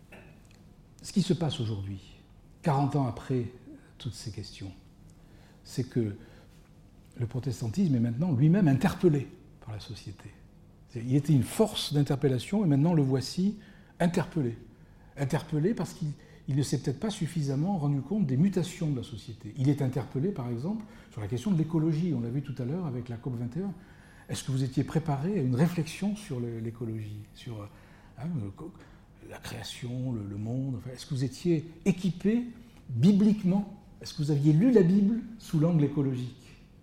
ce qui se passe aujourd'hui, quarante ans après toutes ces questions, c'est que le protestantisme est maintenant lui-même interpellé par la société. Il était une force d'interpellation et maintenant le voici interpellé. Interpellé parce qu'il il ne s'est peut-être pas suffisamment rendu compte des mutations de la société. Il est interpellé, par exemple, sur la question de l'écologie. On l'a vu tout à l'heure avec la COP vingt et un. Est-ce que vous étiez préparé à une réflexion sur l'écologie, sur hein, la création, le, le monde? Enfin, est-ce que vous étiez équipé bibliquement? Est-ce que vous aviez lu la Bible sous l'angle écologique?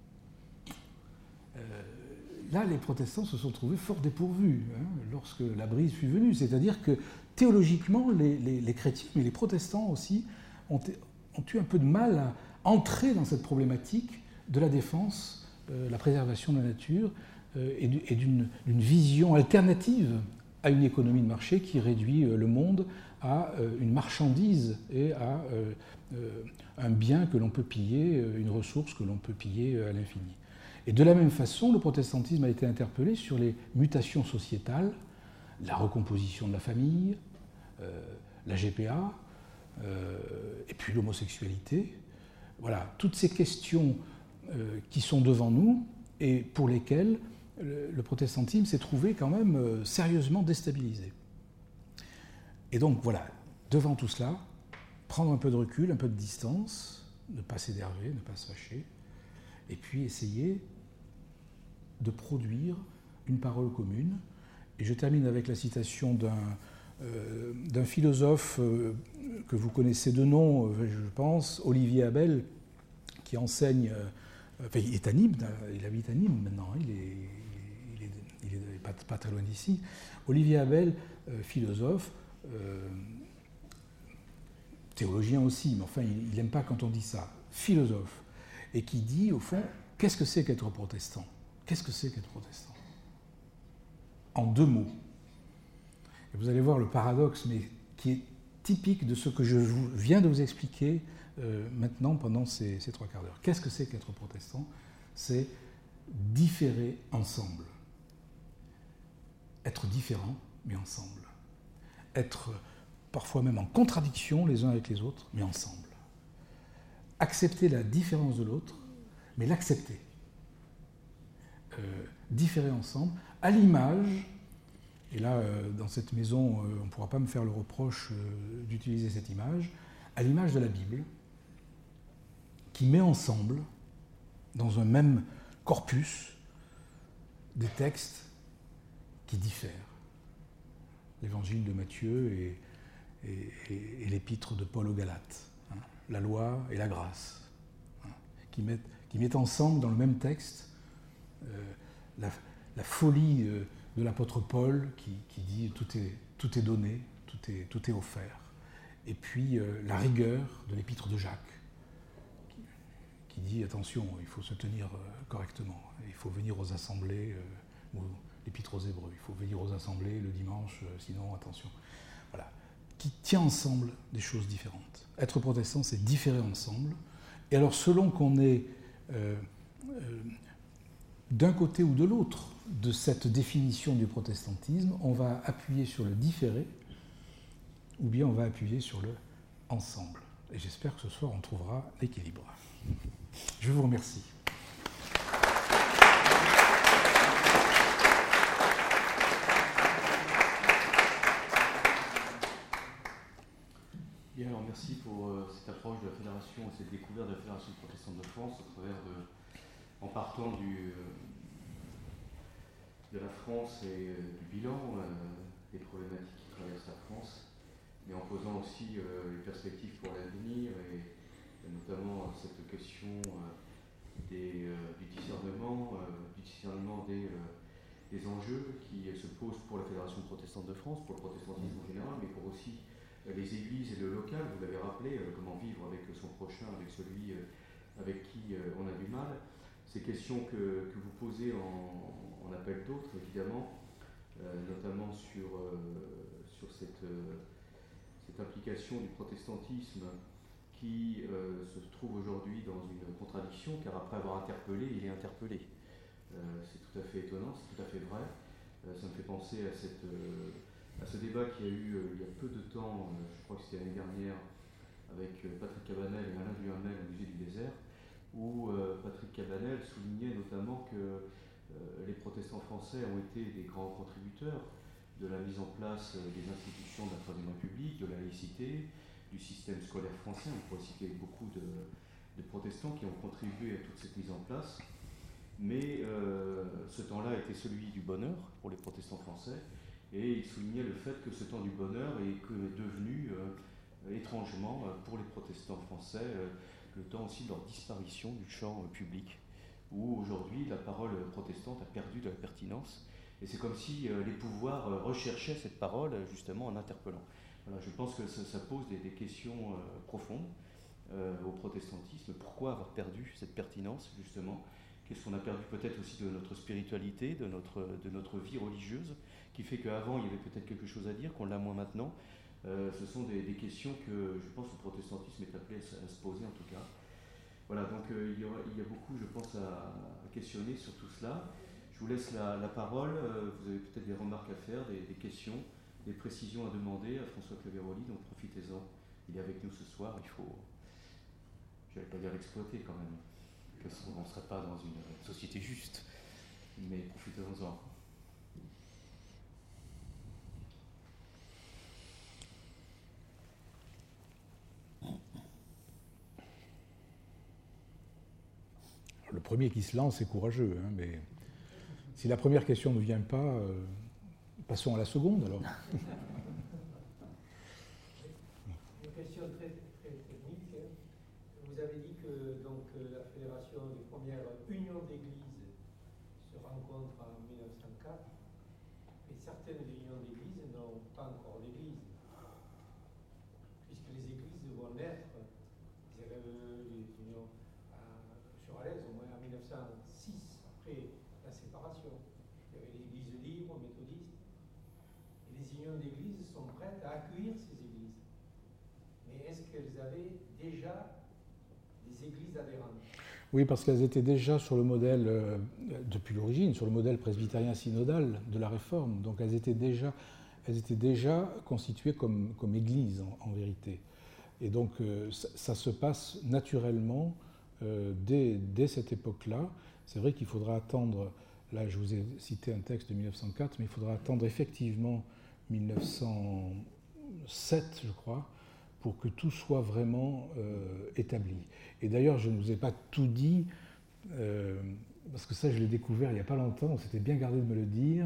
Là, les protestants se sont trouvés fort dépourvus hein, lorsque la brise fut venue. C'est-à-dire que théologiquement, les, les, les chrétiens, mais les protestants aussi, ont, ont eu un peu de mal à entrer dans cette problématique de la défense, euh, la préservation de la nature euh, et, du, et d'une, d'une vision alternative à une économie de marché qui réduit euh, le monde à euh, une marchandise et à euh, euh, un bien que l'on peut piller, euh, une ressource que l'on peut piller euh, à l'infini. Et de la même façon, le protestantisme a été interpellé sur les mutations sociétales, la recomposition de la famille, euh, la G P A, euh, et puis l'homosexualité. Voilà, toutes ces questions euh, qui sont devant nous et pour lesquels le, le protestantisme s'est trouvé quand même euh, sérieusement déstabilisé. Et donc voilà, devant tout cela, prendre un peu de recul, un peu de distance, ne pas s'énerver, ne pas se fâcher, et puis essayer de produire une parole commune. Et je termine avec la citation d'un euh, d'un philosophe euh, que vous connaissez de nom, euh, je pense, Olivier Abel, qui enseigne, euh, enfin, il est à Nîmes, il habite à Nîmes maintenant, il est, il est, il est pas, pas très loin d'ici. Olivier Abel, euh, philosophe, euh, théologien aussi, mais enfin, il n'aime pas quand on dit ça, philosophe, et qui dit, au fond, qu'est-ce que c'est qu'être protestant ? Qu'est-ce que c'est qu'être protestant ? En deux mots. Et vous allez voir le paradoxe, mais qui est typique de ce que je viens de vous expliquer euh, maintenant pendant ces, ces trois quarts d'heure. Qu'est-ce que c'est qu'être protestant ? C'est différer ensemble. Être différent, mais ensemble. Être parfois même en contradiction les uns avec les autres, mais ensemble. Accepter la différence de l'autre, mais l'accepter. Euh, différer ensemble, à l'image, et là, euh, dans cette maison, euh, on ne pourra pas me faire le reproche euh, d'utiliser cette image, à l'image de la Bible, qui met ensemble, dans un même corpus, des textes qui diffèrent. L'évangile de Matthieu et, et, et, et l'épître de Paul aux Galates, hein, la loi et la grâce, hein, qui, mettent, qui mettent ensemble dans le même texte euh, la, la folie euh, de l'apôtre Paul qui, qui dit tout est, tout est donné, tout est, tout est offert, et puis euh, la rigueur de l'épître de Jacques qui, qui dit attention, il faut se tenir euh, correctement, il faut venir aux assemblées, euh, ou l'épître aux Hébreux, il faut venir aux assemblées le dimanche, euh, sinon attention. Voilà, qui tient ensemble des choses différentes. Être protestant, c'est différer ensemble, et alors selon qu'on est euh, euh, d'un côté ou de l'autre de cette définition du protestantisme, on va appuyer sur le différé ou bien on va appuyer sur le ensemble. Et j'espère que ce soir on trouvera l'équilibre. Je vous remercie. Bien, alors merci pour euh, cette approche de la Fédération et cette découverte de la Fédération protestante de France au travers de, en partant du, euh, de la France et euh, du bilan euh, des problématiques qui traversent la France, mais en posant aussi euh, les perspectives pour l'avenir et, et notamment cette question euh, des, euh, du discernement, euh, du discernement des, euh, des enjeux qui se posent pour la Fédération protestante de France, pour le protestantisme en général, mais pour aussi euh, les églises et le local. Vous l'avez rappelé, euh, comment vivre avec son prochain, avec celui euh, avec qui euh, on a du mal. Ces questions que, que vous posez en, en appel d'autres, évidemment, euh, notamment sur, euh, sur cette, euh, cette implication du protestantisme qui euh, se trouve aujourd'hui dans une contradiction, car après avoir interpellé, il est interpellé. Euh, c'est tout à fait étonnant, c'est tout à fait vrai. Euh, ça me fait penser à, cette, euh, à ce débat qu'il y a eu euh, il y a peu de temps, euh, je crois que c'était l'année dernière, avec euh, Patrick Cabanel et Alain Duhamel au musée du désert, où euh, Patrick Cabanel soulignait notamment que euh, les protestants français ont été des grands contributeurs de la mise en place euh, des institutions de la Troisième République, de la laïcité, du système scolaire français. On pourrait citer beaucoup de, de protestants qui ont contribué à toute cette mise en place. Mais euh, ce temps-là était celui du bonheur pour les protestants français, et il soulignait le fait que ce temps du bonheur est devenu euh, étrangement euh, pour les protestants français euh, le temps aussi de leur disparition du champ euh, public, où aujourd'hui la parole protestante a perdu de la pertinence, et c'est comme si euh, les pouvoirs euh, recherchaient cette parole euh, justement en interpellant. Voilà, je pense que ça, ça pose des, des questions euh, profondes euh, au protestantisme. Pourquoi avoir perdu cette pertinence justement ? Qu'est-ce qu'on a perdu peut-être aussi de notre spiritualité, de notre, de notre vie religieuse, qui fait qu'avant il y avait peut-être quelque chose à dire, qu'on l'a moins maintenant. Euh, ce sont des, des questions que je pense le protestantisme est appelé à, à se poser en tout cas. Voilà, donc euh, il, y aura, il y a beaucoup, je pense, à, à questionner sur tout cela. Je vous laisse la, la parole. Euh, vous avez peut-être des remarques à faire, des, des questions, des précisions à demander à François Claveroli, donc profitez-en. Il est avec nous ce soir, il faut, je n'allais pas dire l'exploiter quand même. qu'on ne serait pas dans une société juste. Mais profitons-en. Le premier qui se lance est courageux, hein, mais si la première question ne vient pas, euh, passons à la seconde alors. Une question très, très technique. Vous avez dit que donc, la fédération des premières unions d'églises se rencontre en mille neuf cent quatre, mais certaines unions d'églises n'ont pas encore d'église, puisque les églises vont naître, les unions sur Alès, au moins en mille neuf cent six, après la séparation. Il y avait l'église libre, méthodiste, et les unions d'églises sont prêtes à accueillir ces églises. Mais est-ce qu'elles avaient déjà des églises adhérentes? Oui, parce qu'elles étaient déjà sur le modèle, euh, depuis l'origine, sur le modèle presbytérien synodal de la Réforme. Donc elles étaient déjà, elles étaient déjà constituées comme, comme églises, en, en vérité. Et donc euh, ça, ça se passe naturellement euh, dès, dès cette époque-là. C'est vrai qu'il faudra attendre, là je vous ai cité un texte de mille neuf cent quatre, mais il faudra attendre effectivement mille neuf cent sept, je crois, pour que tout soit vraiment euh, établi. Et d'ailleurs, je ne vous ai pas tout dit, euh, parce que ça, je l'ai découvert il n'y a pas longtemps, on s'était bien gardé de me le dire.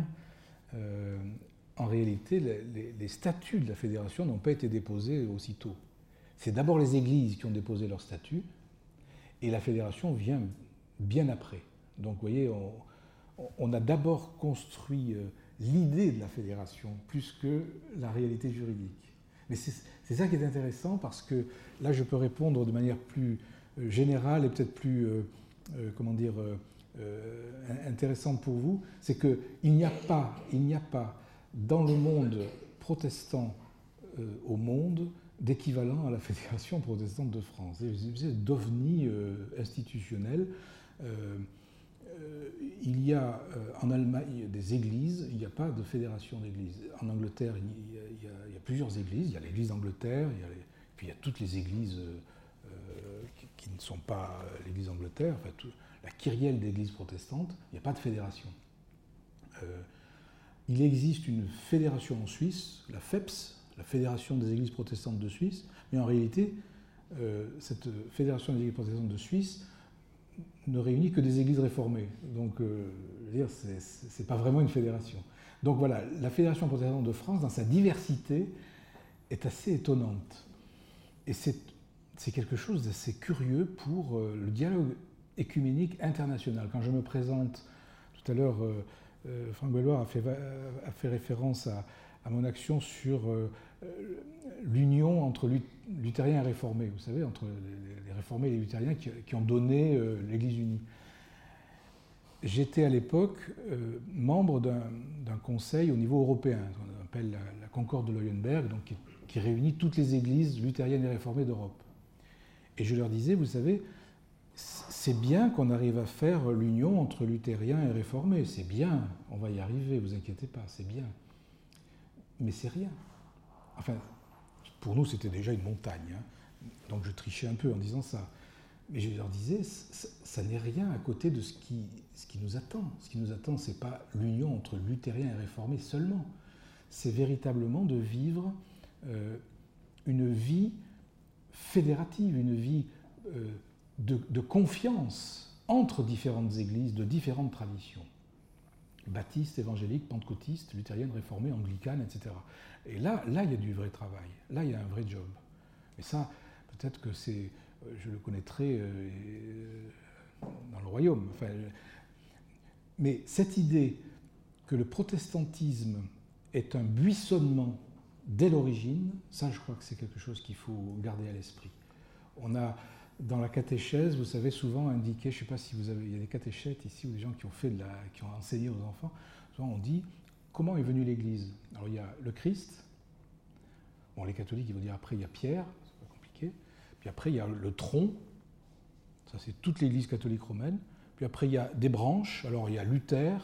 Euh, en réalité, les, les, les statuts de la fédération n'ont pas été déposés aussitôt. C'est d'abord les églises qui ont déposé leurs statuts, et la fédération vient bien après. Donc, vous voyez, on, on a d'abord construit euh, l'idée de la fédération, plus que la réalité juridique. Mais c'est ça qui est intéressant, parce que là, je peux répondre de manière plus euh, générale et peut-être plus, euh, euh, comment dire, euh, euh, intéressante pour vous. C'est qu'il n'y a pas, il n'y a pas dans le monde protestant euh, au monde d'équivalent à la Fédération protestante de France. C'est d'ovni euh, institutionnel. Euh, Euh, il y a euh, en Allemagne des églises, il n'y a pas de fédération d'églises. En Angleterre, il y, a, il, y a, il y a plusieurs églises. Il y a l'église d'Angleterre, il y a les, puis il y a toutes les églises euh, qui, qui ne sont pas l'église d'Angleterre, enfin, tout, la kyrielle d'églises protestantes, il n'y a pas de fédération. Euh, il existe une fédération en Suisse, la F E P S, la Fédération des églises protestantes de Suisse, mais en réalité, euh, cette Fédération des églises protestantes de Suisse ne réunit que des églises réformées. Donc, euh, je veux dire, c'est, c'est pas vraiment une fédération. Donc voilà, la Fédération protestante de France, dans sa diversité, est assez étonnante. Et c'est, c'est quelque chose d'assez curieux pour euh, le dialogue écuménique international. Quand je me présente, tout à l'heure, euh, euh, Franck Belloir a fait, a fait référence à, à mon action sur euh, l'union entre luthériens et réformés, vous savez, entre les réformés et les luthériens qui, qui ont donné euh, l'Église unie. J'étais à l'époque euh, membre d'un, d'un conseil au niveau européen, qu'on appelle la, la Concorde de Leuenberg, donc qui, qui réunit toutes les églises luthériennes et réformées d'Europe. Et je leur disais, vous savez, c'est bien qu'on arrive à faire l'union entre luthériens et réformés, c'est bien, on va y arriver, vous inquiétez pas, c'est bien. Mais c'est rien. Enfin, pour nous, c'était déjà une montagne. Hein. Donc je trichais un peu en disant ça. Mais je leur disais, ça, ça n'est rien à côté de ce qui, ce qui nous attend. Ce qui nous attend, ce n'est pas l'union entre luthériens et réformés seulement. C'est véritablement de vivre euh, une vie fédérative, une vie euh, de, de confiance entre différentes églises, de différentes traditions. Baptiste, évangélique, pentecôtiste, luthérienne, réformée, anglicane, et cetera. Et là, là, il y a du vrai travail. Là, il y a un vrai job. Et ça, peut-être que c'est, je le connaîtrai euh, dans le royaume. Enfin, mais cette idée que le protestantisme est un buissonnement dès l'origine, ça, je crois que c'est quelque chose qu'il faut garder à l'esprit. On a, dans la catéchèse, vous savez, souvent indiqué, je ne sais pas si vous avez, il y a des catéchètes ici ou des gens qui ont fait de la, qui ont enseigné aux enfants, souvent on dit comment est venue l'Église. Alors il y a le Christ, bon les catholiques ils vont dire après il y a Pierre, c'est pas compliqué, puis après il y a le tronc, ça c'est toute l'Église catholique romaine, puis après il y a des branches, alors il y a Luther,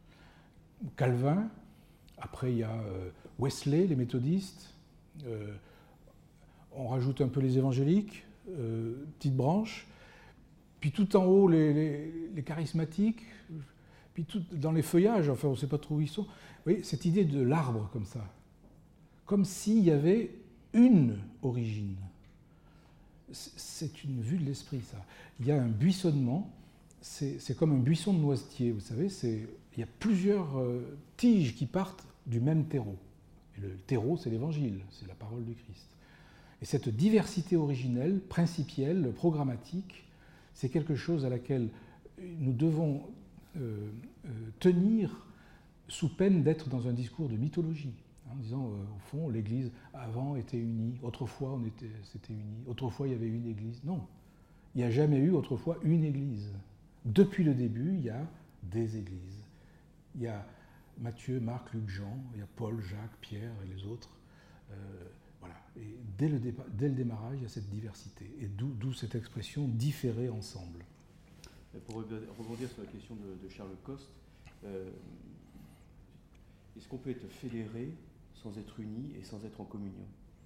Calvin, après il y a Wesley, les méthodistes, euh, on rajoute un peu les évangéliques, Euh, petite branche, puis tout en haut, les, les, les charismatiques, puis tout dans les feuillages, enfin on ne sait pas trop où ils sont. Vous voyez, cette idée de l'arbre comme ça, comme s'il y avait une origine. C'est une vue de l'esprit, ça. Il y a un buissonnement, c'est comme un buisson de noisetier, vous savez, il y a plusieurs euh, tiges qui partent du même terreau. Et le terreau, c'est l'Évangile, c'est la parole du Christ. Et cette diversité originelle, principielle, programmatique, c'est quelque chose à laquelle nous devons euh, euh, tenir sous peine d'être dans un discours de mythologie, en disant, euh, au fond, l'Église avant était unie, autrefois on était, c'était uni, autrefois il y avait une Église. Non, il n'y a jamais eu autrefois une Église. Depuis le début, il y a des Églises. Il y a Matthieu, Marc, Luc, Jean, il y a Paul, Jacques, Pierre et les autres. Euh, voilà. Et dès le, dé dès le démarrage, il y a cette diversité. Et d'où cette expression « différer ensemble ». Pour rebondir sur la question de, de Charles Coste, euh, est-ce qu'on peut être fédéré sans être uni et sans être en communion?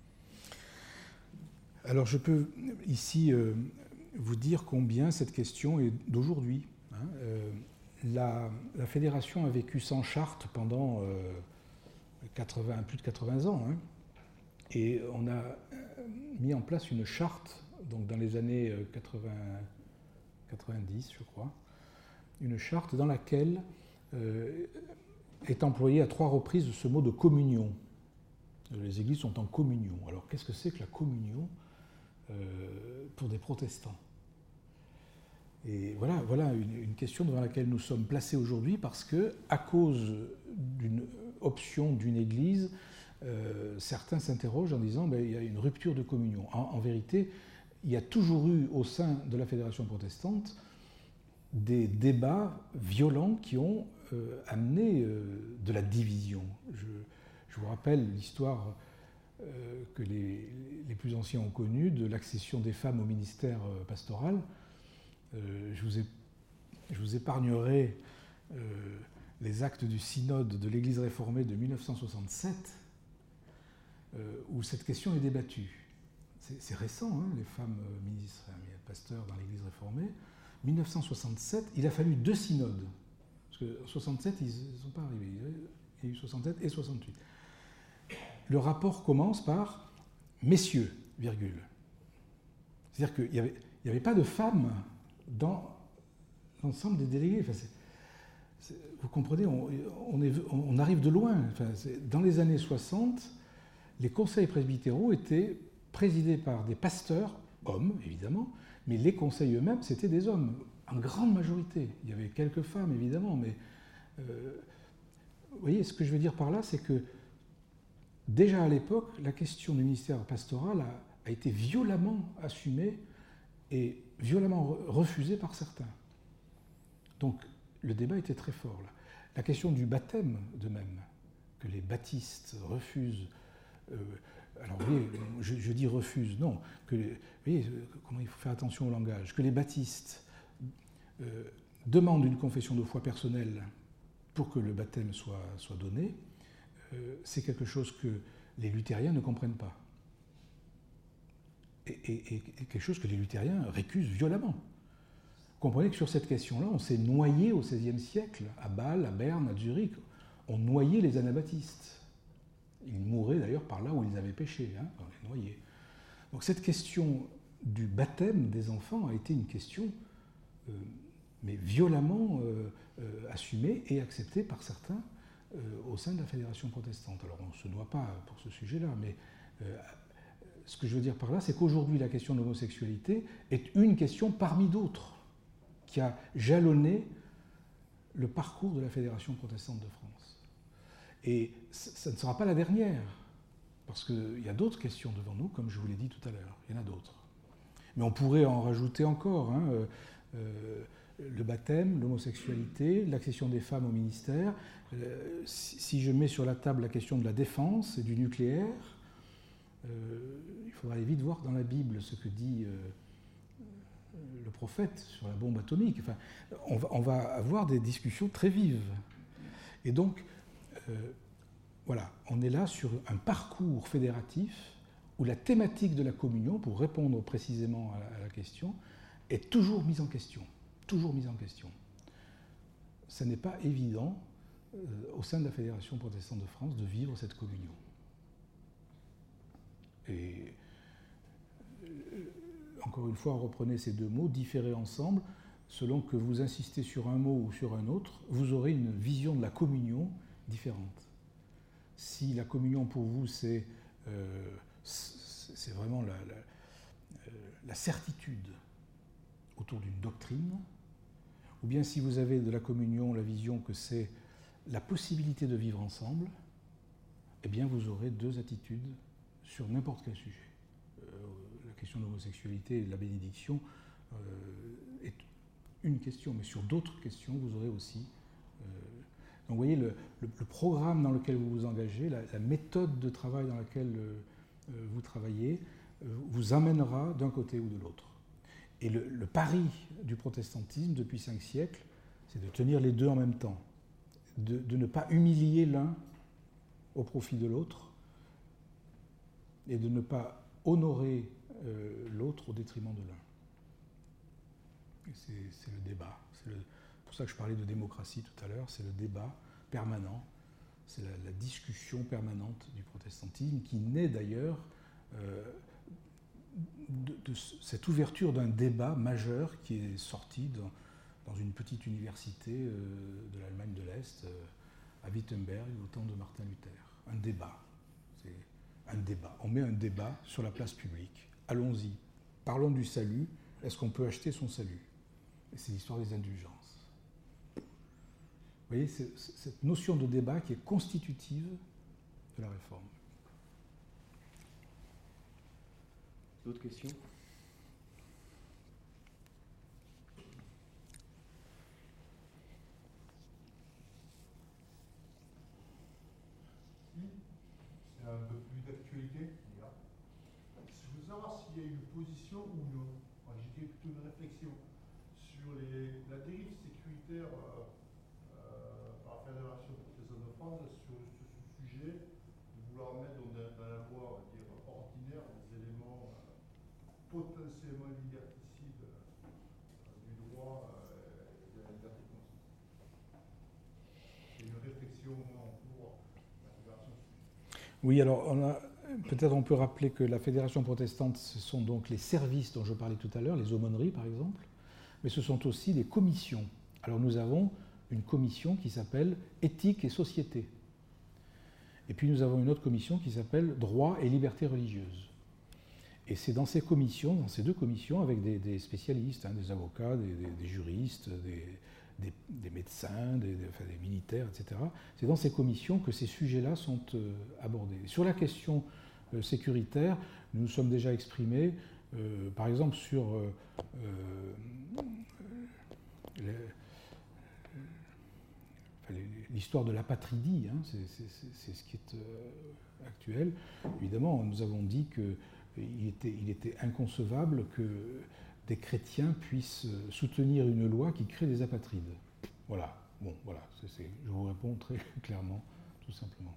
Alors je peux ici euh, vous dire combien cette question est d'aujourd'hui. Hein. Euh, la, la fédération a vécu sans charte pendant euh, quatre-vingts, plus de quatre-vingts ans. Hein. Et on a mis en place une charte, donc dans les années quatre-vingts, quatre-vingt-dix, je crois, une charte dans laquelle euh, est employé à trois reprises ce mot de communion. Les églises sont en communion. Alors qu'est-ce que c'est que la communion euh, pour des protestants? Et voilà, voilà une, une question devant laquelle nous sommes placés aujourd'hui parce que, à cause d'une option d'une église, euh, certains s'interrogent en disant ben, il y a une rupture de communion. En, en vérité, il y a toujours eu au sein de la Fédération protestante des débats violents qui ont euh, amené euh, de la division. Je, je vous rappelle l'histoire euh, que les, les plus anciens ont connue de l'accession des femmes au ministère euh, pastoral. Euh, je, vous ai, je vous épargnerai euh, les actes du synode de l'Église réformée de mille neuf cent soixante-sept, euh, où cette question est débattue. C'est récent, hein, les femmes ministres et pasteurs dans l'Église réformée. mille neuf cent soixante-sept, il a fallu deux synodes. Parce qu'en soixante-sept, ils ne sont pas arrivés. Il y a eu soixante-sept et soixante-huit. Le rapport commence par « messieurs », virgule. C'est-à-dire qu'il n'y avait, il n'y avait pas de femmes dans l'ensemble des délégués. Enfin, c'est, c'est, vous comprenez, on, on, est, on arrive de loin. Enfin, dans les années soixante, les conseils presbytéraux étaient présidés par des pasteurs, hommes évidemment, mais les conseils eux-mêmes, c'était des hommes, en grande majorité. Il y avait quelques femmes évidemment, mais euh, vous voyez, ce que je veux dire par là, c'est que déjà à l'époque, la question du ministère pastoral a, a été violemment assumée et violemment refusée par certains. Donc le débat était très fort là. La question du baptême de même, que les baptistes refusent. Euh, alors, vous voyez, je, je dis refuse, non. Que les, vous voyez, comment il faut faire attention au langage. Que les baptistes euh, demandent une confession de foi personnelle pour que le baptême soit, soit donné, euh, c'est quelque chose que les luthériens ne comprennent pas. Et, et, et quelque chose que les luthériens récusent violemment. Vous comprenez que sur cette question-là, on s'est noyé au seizième siècle, à Bâle, à Berne, à Zurich. On noyait les anabaptistes. Ils mouraient d'ailleurs par là où ils avaient péché, hein, dans les noyés. Donc cette question du baptême des enfants a été une question euh, mais violemment euh, euh, assumée et acceptée par certains euh, au sein de la Fédération protestante. Alors on ne se noie pas pour ce sujet-là, mais euh, ce que je veux dire par là, c'est qu'aujourd'hui la question de l'homosexualité est une question parmi d'autres qui a jalonné le parcours de la Fédération protestante de France. Et ça ne sera pas la dernière, parce qu'il y a d'autres questions devant nous, comme je vous l'ai dit tout à l'heure, il y en a d'autres. Mais on pourrait en rajouter encore, hein, euh, euh, le baptême, l'homosexualité, l'accession des femmes au ministère. Euh, si, si je mets sur la table la question de la défense et du nucléaire, euh, il faudra aller vite voir dans la Bible ce que dit euh, le prophète sur la bombe atomique. Enfin, on va, on va avoir des discussions très vives. Et donc, Euh, voilà, on est là sur un parcours fédératif où la thématique de la communion, pour répondre précisément à la, à la question, est toujours mise en question. Toujours mise en question. Ce n'est pas évident, euh, au sein de la Fédération protestante de France, de vivre cette communion. Et euh, encore une fois, reprenez ces deux mots, différer ensemble. Selon que vous insistez sur un mot ou sur un autre, vous aurez une vision de la communion différente. Si la communion pour vous, c'est euh, c'est vraiment la, la, euh, la certitude autour d'une doctrine, ou bien si vous avez de la communion la vision que c'est la possibilité de vivre ensemble, eh bien vous aurez deux attitudes sur n'importe quel sujet. Euh, la question de l'homosexualité et de la bénédiction euh, est une question, mais sur d'autres questions, vous aurez aussi... Euh, donc vous voyez, le, le, le programme dans lequel vous vous engagez, la, la méthode de travail dans laquelle euh, vous travaillez, euh, vous amènera d'un côté ou de l'autre. Et le, le pari du protestantisme depuis cinq siècles, c'est de tenir les deux en même temps, de, de ne pas humilier l'un au profit de l'autre, et de ne pas honorer euh, l'autre au détriment de l'un. C'est le débat. C'est pour ça que je parlais de démocratie tout à l'heure, c'est le débat permanent, c'est la, la discussion permanente du protestantisme qui naît d'ailleurs euh, de, de cette ouverture d'un débat majeur qui est sorti dans, dans une petite université euh, de l'Allemagne de l'Est, euh, à Wittenberg, au temps de Martin Luther. Un débat. C'est un débat. On met un débat sur la place publique. Allons-y. Parlons du salut. Est-ce qu'on peut acheter son salut ? C'est l'histoire des indulgences. Vous voyez, c'est cette notion de débat qui est constitutive de la réforme. D'autres questions ? C'est un peu plus d'actualité. Je veux savoir s'il y a une position ou non. J'ai plutôt une réflexion sur les, la dérive sécuritaire euh, euh, par la Fédération protestante de France sur, sur ce sujet, de vouloir mettre dans, dans la loi, on va dire, ordinaire des éléments euh, potentiellement liberticides euh, du droit euh, de la liberté de conscience. C'est une réflexion en cours de la Fédération. Oui, alors on a, peut-être on peut rappeler que la Fédération protestante, ce sont donc les services dont je parlais tout à l'heure, les aumôneries par exemple, mais ce sont aussi des commissions. Alors nous avons une commission qui s'appelle Éthique et Société. Et puis nous avons une autre commission qui s'appelle Droit et Liberté religieuse. Et c'est dans ces commissions, dans ces deux commissions, avec des, des spécialistes, hein, des avocats, des, des, des juristes, des, des, des médecins, des, des, enfin, des militaires, et cetera. C'est dans ces commissions que ces sujets-là sont euh, abordés. Et sur la question euh, sécuritaire, nous nous sommes déjà exprimés, euh, par exemple sur euh, euh, l'histoire de l'apatridie, hein, c'est ce qui est euh, actuel. Évidemment, nous avons dit qu'il était, il était inconcevable que des chrétiens puissent soutenir une loi qui crée des apatrides. Voilà, bon, voilà, c'est, c'est, je vous réponds très clairement, tout simplement.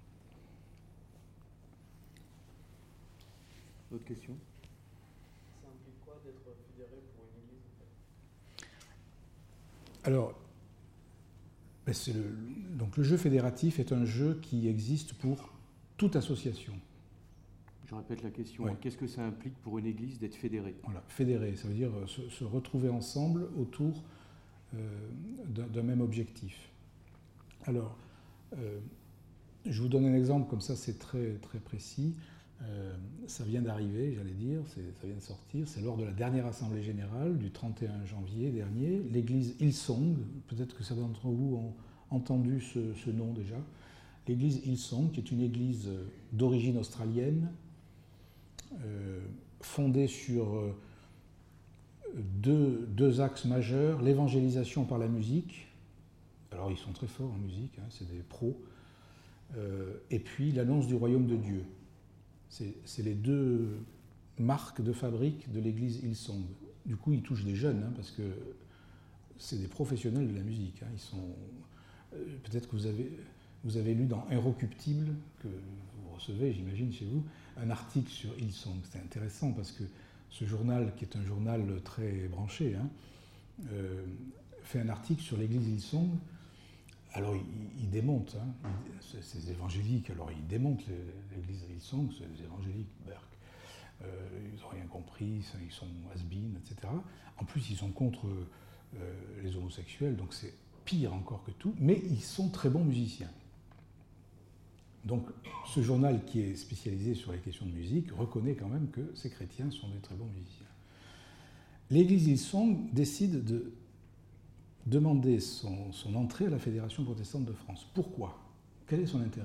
D'autres questions ? Ça implique quoi d'être fédéré pour une église en fait ? Alors, ben c'est le, donc le jeu fédératif est un jeu qui existe pour toute association. Je répète la question. Oui. Qu'est-ce que ça implique pour une église d'être fédérée ? Voilà, fédéré, ça veut dire se, se retrouver ensemble autour euh, d'un, d'un même objectif. Alors, euh, je vous donne un exemple, comme ça c'est très, très précis. Euh, ça vient d'arriver, j'allais dire, c'est, ça vient de sortir. C'est lors de la dernière Assemblée Générale du trente et un janvier dernier. L'église Hillsong, peut-être que certains d'entre vous ont entendu ce, ce nom déjà. L'église Hillsong, qui est une église d'origine australienne, euh, fondée sur euh, deux, deux axes majeurs, l'évangélisation par la musique. Alors ils sont très forts en musique, hein, c'est des pros. Euh, et puis l'annonce du royaume de Dieu. C'est, c'est les deux marques de fabrique de l'église Hillsong. Du coup, ils touchent des jeunes, hein, parce que c'est des professionnels de la musique. Hein. Ils sont, euh, peut-être que vous avez, vous avez lu dans Inrecuptible, que vous recevez, j'imagine, chez vous, un article sur Hillsong. C'était intéressant parce que ce journal, qui est un journal très branché, hein, euh, fait un article sur l'église Hillsong. Alors, il, il démonte, hein, c'est, c'est évangélique, alors il démonte l'église Hillsong, c'est des évangéliques, Berck. Euh, ils n'ont rien compris, ils sont has-been, et cetera. En plus, ils sont contre euh, les homosexuels, donc c'est pire encore que tout, mais ils sont très bons musiciens. Donc, ce journal qui est spécialisé sur les questions de musique reconnaît quand même que ces chrétiens sont des très bons musiciens. L'église Hillsong décide de demander son, son entrée à la Fédération protestante de France. Pourquoi ? Quel est son intérêt ?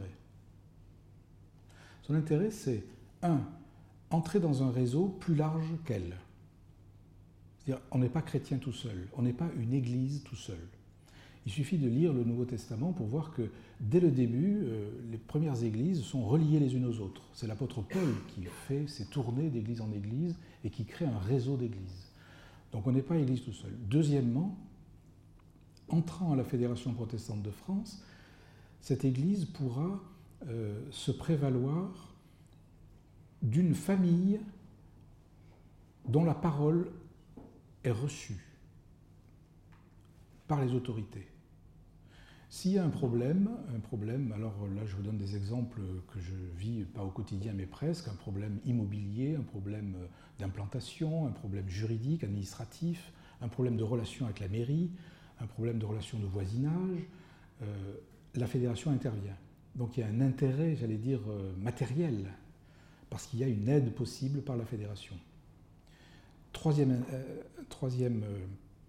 Son intérêt, c'est, un, entrer dans un réseau plus large qu'elle. C'est-à-dire, on n'est pas chrétien tout seul, on n'est pas une église tout seul. Il suffit de lire le Nouveau Testament pour voir que, dès le début, euh, les premières églises sont reliées les unes aux autres. C'est l'apôtre Paul qui fait ces tournées d'église en église et qui crée un réseau d'églises. Donc on n'est pas église tout seul. Deuxièmement, entrant à la Fédération protestante de France, cette église pourra euh, se prévaloir d'une famille dont la parole est reçue par les autorités. S'il y a un problème, un problème, alors là je vous donne des exemples que je vis pas au quotidien mais presque, un problème immobilier, un problème d'implantation, un problème juridique, administratif, un problème de relation avec la mairie, un problème de relation de voisinage, euh, la fédération intervient. Donc il y a un intérêt, j'allais dire, euh, matériel, parce qu'il y a une aide possible par la fédération. Troisième, euh, troisième euh,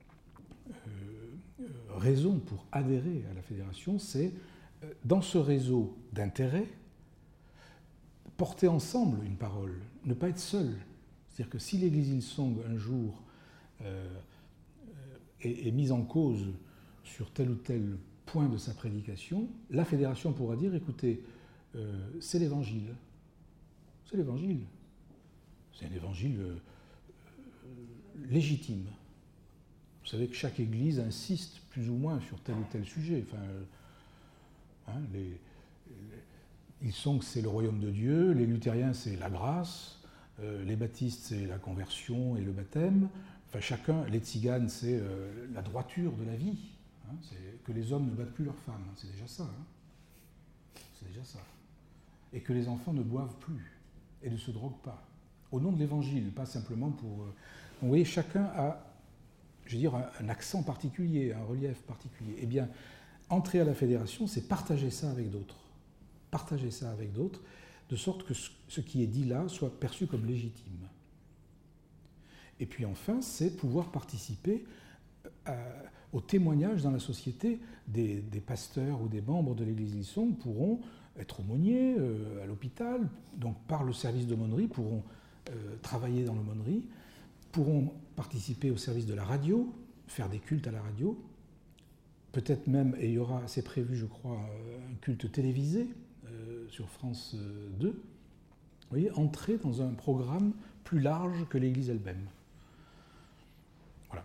euh, raison pour adhérer à la fédération, c'est euh, dans ce réseau d'intérêts, porter ensemble une parole, ne pas être seul. C'est-à-dire que si l'église Hillsong, un jour, euh, est, est mise en cause sur tel ou tel point de sa prédication, la fédération pourra dire, écoutez, euh, c'est l'évangile. C'est l'évangile. C'est un évangile euh, légitime. Vous savez que chaque église insiste plus ou moins sur tel ou tel sujet. Enfin, euh, hein, les, les, ils sont que c'est le royaume de Dieu, les luthériens c'est la grâce, euh, les baptistes c'est la conversion et le baptême. Enfin, chacun, les tziganes c'est euh, la droiture de la vie. Hein, c'est que les hommes ne battent plus leurs femmes, hein, c'est déjà ça. Hein. C'est déjà ça. Et que les enfants ne boivent plus et ne se droguent pas. Au nom de l'évangile, pas simplement pour... Euh... Donc, vous voyez, chacun a, je veux dire, un, un accent particulier, un relief particulier. Eh bien, entrer à la fédération, c'est partager ça avec d'autres. Partager ça avec d'autres, de sorte que ce qui est dit là soit perçu comme légitime. Et puis enfin, c'est pouvoir participer à, au témoignage dans la société des, des pasteurs ou des membres de l'église Hillsong pourront être aumôniers euh, à l'hôpital, donc par le service d'aumônerie, pourront euh, travailler dans l'aumônerie, pourront participer au service de la radio, faire des cultes à la radio, peut-être même, et il y aura, c'est prévu je crois, un culte télévisé euh, sur France deux, vous voyez, entrer dans un programme plus large que l'Église elle-même. Voilà.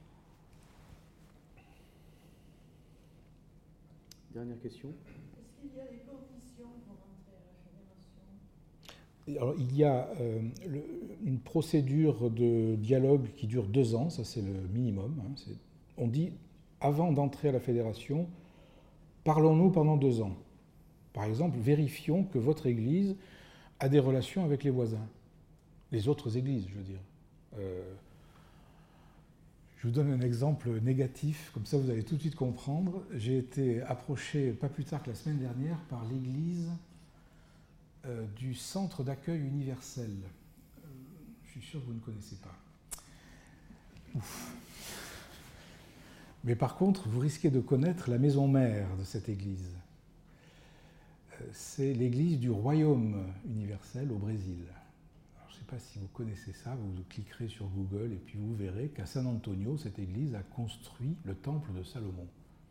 Dernière question. Est-ce qu'il y a des conditions pour entrer à la fédération ? Alors, il y a euh, le, une procédure de dialogue qui dure deux ans, ça c'est le minimum. Hein, c'est, on dit, avant d'entrer à la fédération, parlons-nous pendant deux ans. Par exemple, vérifions que votre église a des relations avec les voisins, les autres églises, je veux dire. Euh, je vous donne un exemple négatif, comme ça vous allez tout de suite comprendre. J'ai été approché, pas plus tard que la semaine dernière, par l'église euh, du Centre d'accueil universel. Euh, je suis sûr que vous ne connaissez pas. Ouf. Mais par contre, vous risquez de connaître la maison mère de cette église. C'est l'église du Royaume universel au Brésil. Alors, je ne sais pas si vous connaissez ça, vous cliquerez sur Google et puis vous verrez qu'à San Antonio, cette église a construit le temple de Salomon.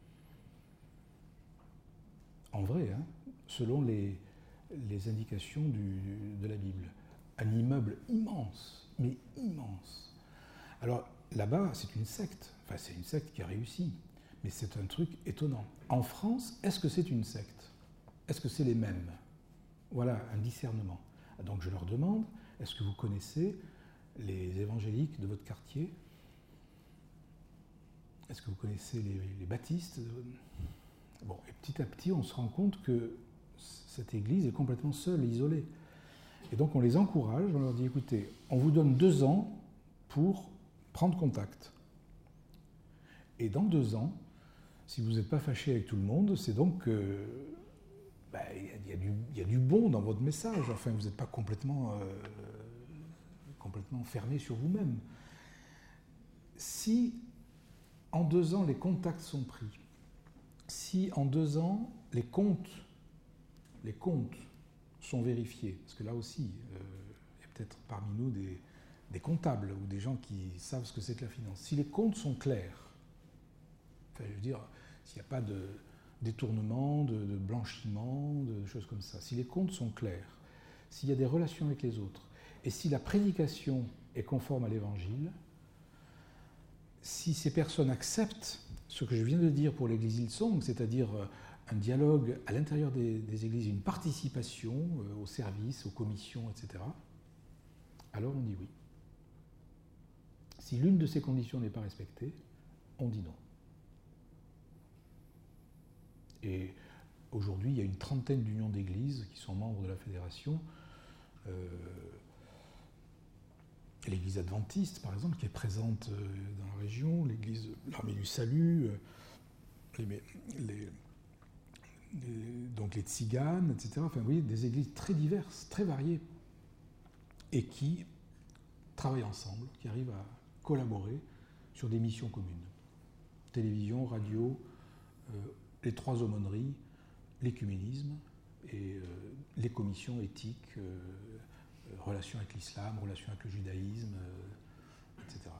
En vrai, hein, selon les, les indications du, de la Bible. Un immeuble immense, mais immense. Alors là-bas, c'est une secte. Enfin, c'est une secte qui a réussi. Mais c'est un truc étonnant. En France, est-ce que c'est une secte ? Est-ce que c'est les mêmes ? Voilà un discernement. Donc je leur demande, est-ce que vous connaissez les évangéliques de votre quartier? Est-ce que vous connaissez les, les baptistes? Bon, et petit à petit, on se rend compte que cette église est complètement seule et isolée. Et donc on les encourage, on leur dit, écoutez, on vous donne deux ans pour prendre contact. Et dans deux ans, si vous n'êtes pas fâché avec tout le monde, c'est donc que bah, y, y, y a du bon dans votre message. Enfin, vous n'êtes pas complètement, euh, complètement fermé sur vous-même. Si en deux ans les contacts sont pris, si en deux ans les comptes, les comptes sont vérifiés, parce que là aussi, euh, il y a peut-être parmi nous des, des comptables ou des gens qui savent ce que c'est que la finance. Si les comptes sont clairs, enfin, je veux dire, s'il n'y a pas de détournement, de, de blanchiment, de choses comme ça, si les comptes sont clairs, s'il y a des relations avec les autres, et si la prédication est conforme à l'Évangile, si ces personnes acceptent ce que je viens de dire pour l'église Hillsong, c'est-à-dire un dialogue à l'intérieur des, des églises, une participation euh, aux services, aux commissions, et cetera, alors on dit oui. Si l'une de ces conditions n'est pas respectée, on dit non. Et aujourd'hui, il y a une trentaine d'unions d'églises qui sont membres de la fédération. Euh, L'église adventiste, par exemple, qui est présente dans la région, l'église l'Armée du Salut, les, les, les, donc les Tziganes, et cetera. Enfin, vous voyez, des églises très diverses, très variées, et qui travaillent ensemble, qui arrivent à collaborer sur des missions communes. Télévision, radio, euh, les trois aumôneries, l'écuménisme et euh, les commissions éthiques, euh, relations avec l'islam, relations avec le judaïsme, euh, et cetera.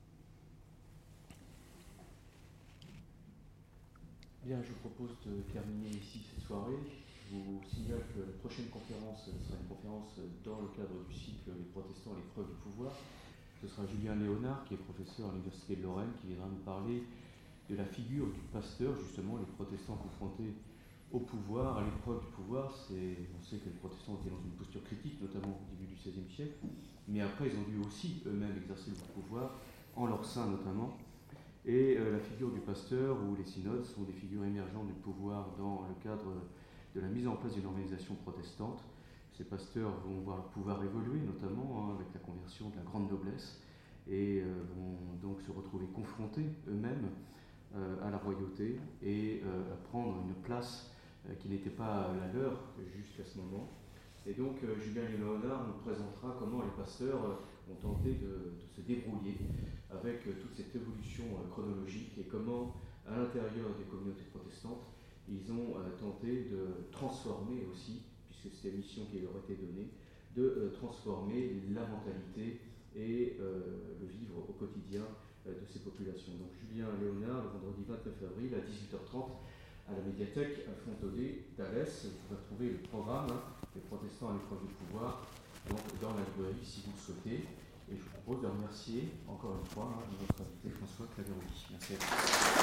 Bien, je vous propose de terminer ici cette soirée. Je vous signale que la prochaine conférence sera une conférence dans le cadre du cycle Les protestants, les preuves du pouvoir. Ce sera Julien Léonard, qui est professeur à l'Université de Lorraine, qui viendra nous parler de la figure du pasteur, justement, les protestants confrontés au pouvoir, à l'épreuve du pouvoir. C'est, on sait que les protestants étaient dans une posture critique, notamment au début du seizième siècle, mais après ils ont dû aussi eux-mêmes exercer leur pouvoir, en leur sein notamment. Et euh, la figure du pasteur ou les synodes sont des figures émergentes du pouvoir dans le cadre de la mise en place d'une organisation protestante. Ces pasteurs vont voir leur pouvoir évoluer, notamment hein, avec la conversion de la grande noblesse, et euh, vont donc se retrouver confrontés eux-mêmes euh, à la royauté et euh, à prendre une place euh, qui n'était pas la leur jusqu'à ce moment. Et donc euh, Julien Léonard nous présentera comment les pasteurs euh, ont tenté de, de se débrouiller avec euh, toute cette évolution euh, chronologique et comment, à l'intérieur des communautés protestantes, ils ont euh, tenté de transformer aussi, puisque c'était la mission qui leur était donnée, de euh, transformer la mentalité et euh, le vivre au quotidien euh, de ces populations. Donc Julien Léonard, le vendredi vingt-neuf avril à dix-huit heures trente, à la médiathèque Fontaudet d'Alès. Vous pouvez retrouver le programme hein, des protestants à l'épreuve du pouvoir donc, dans la librairie si vous le souhaitez. Et je vous propose de remercier encore une fois hein, notre invité François Claveroli. Merci à vous.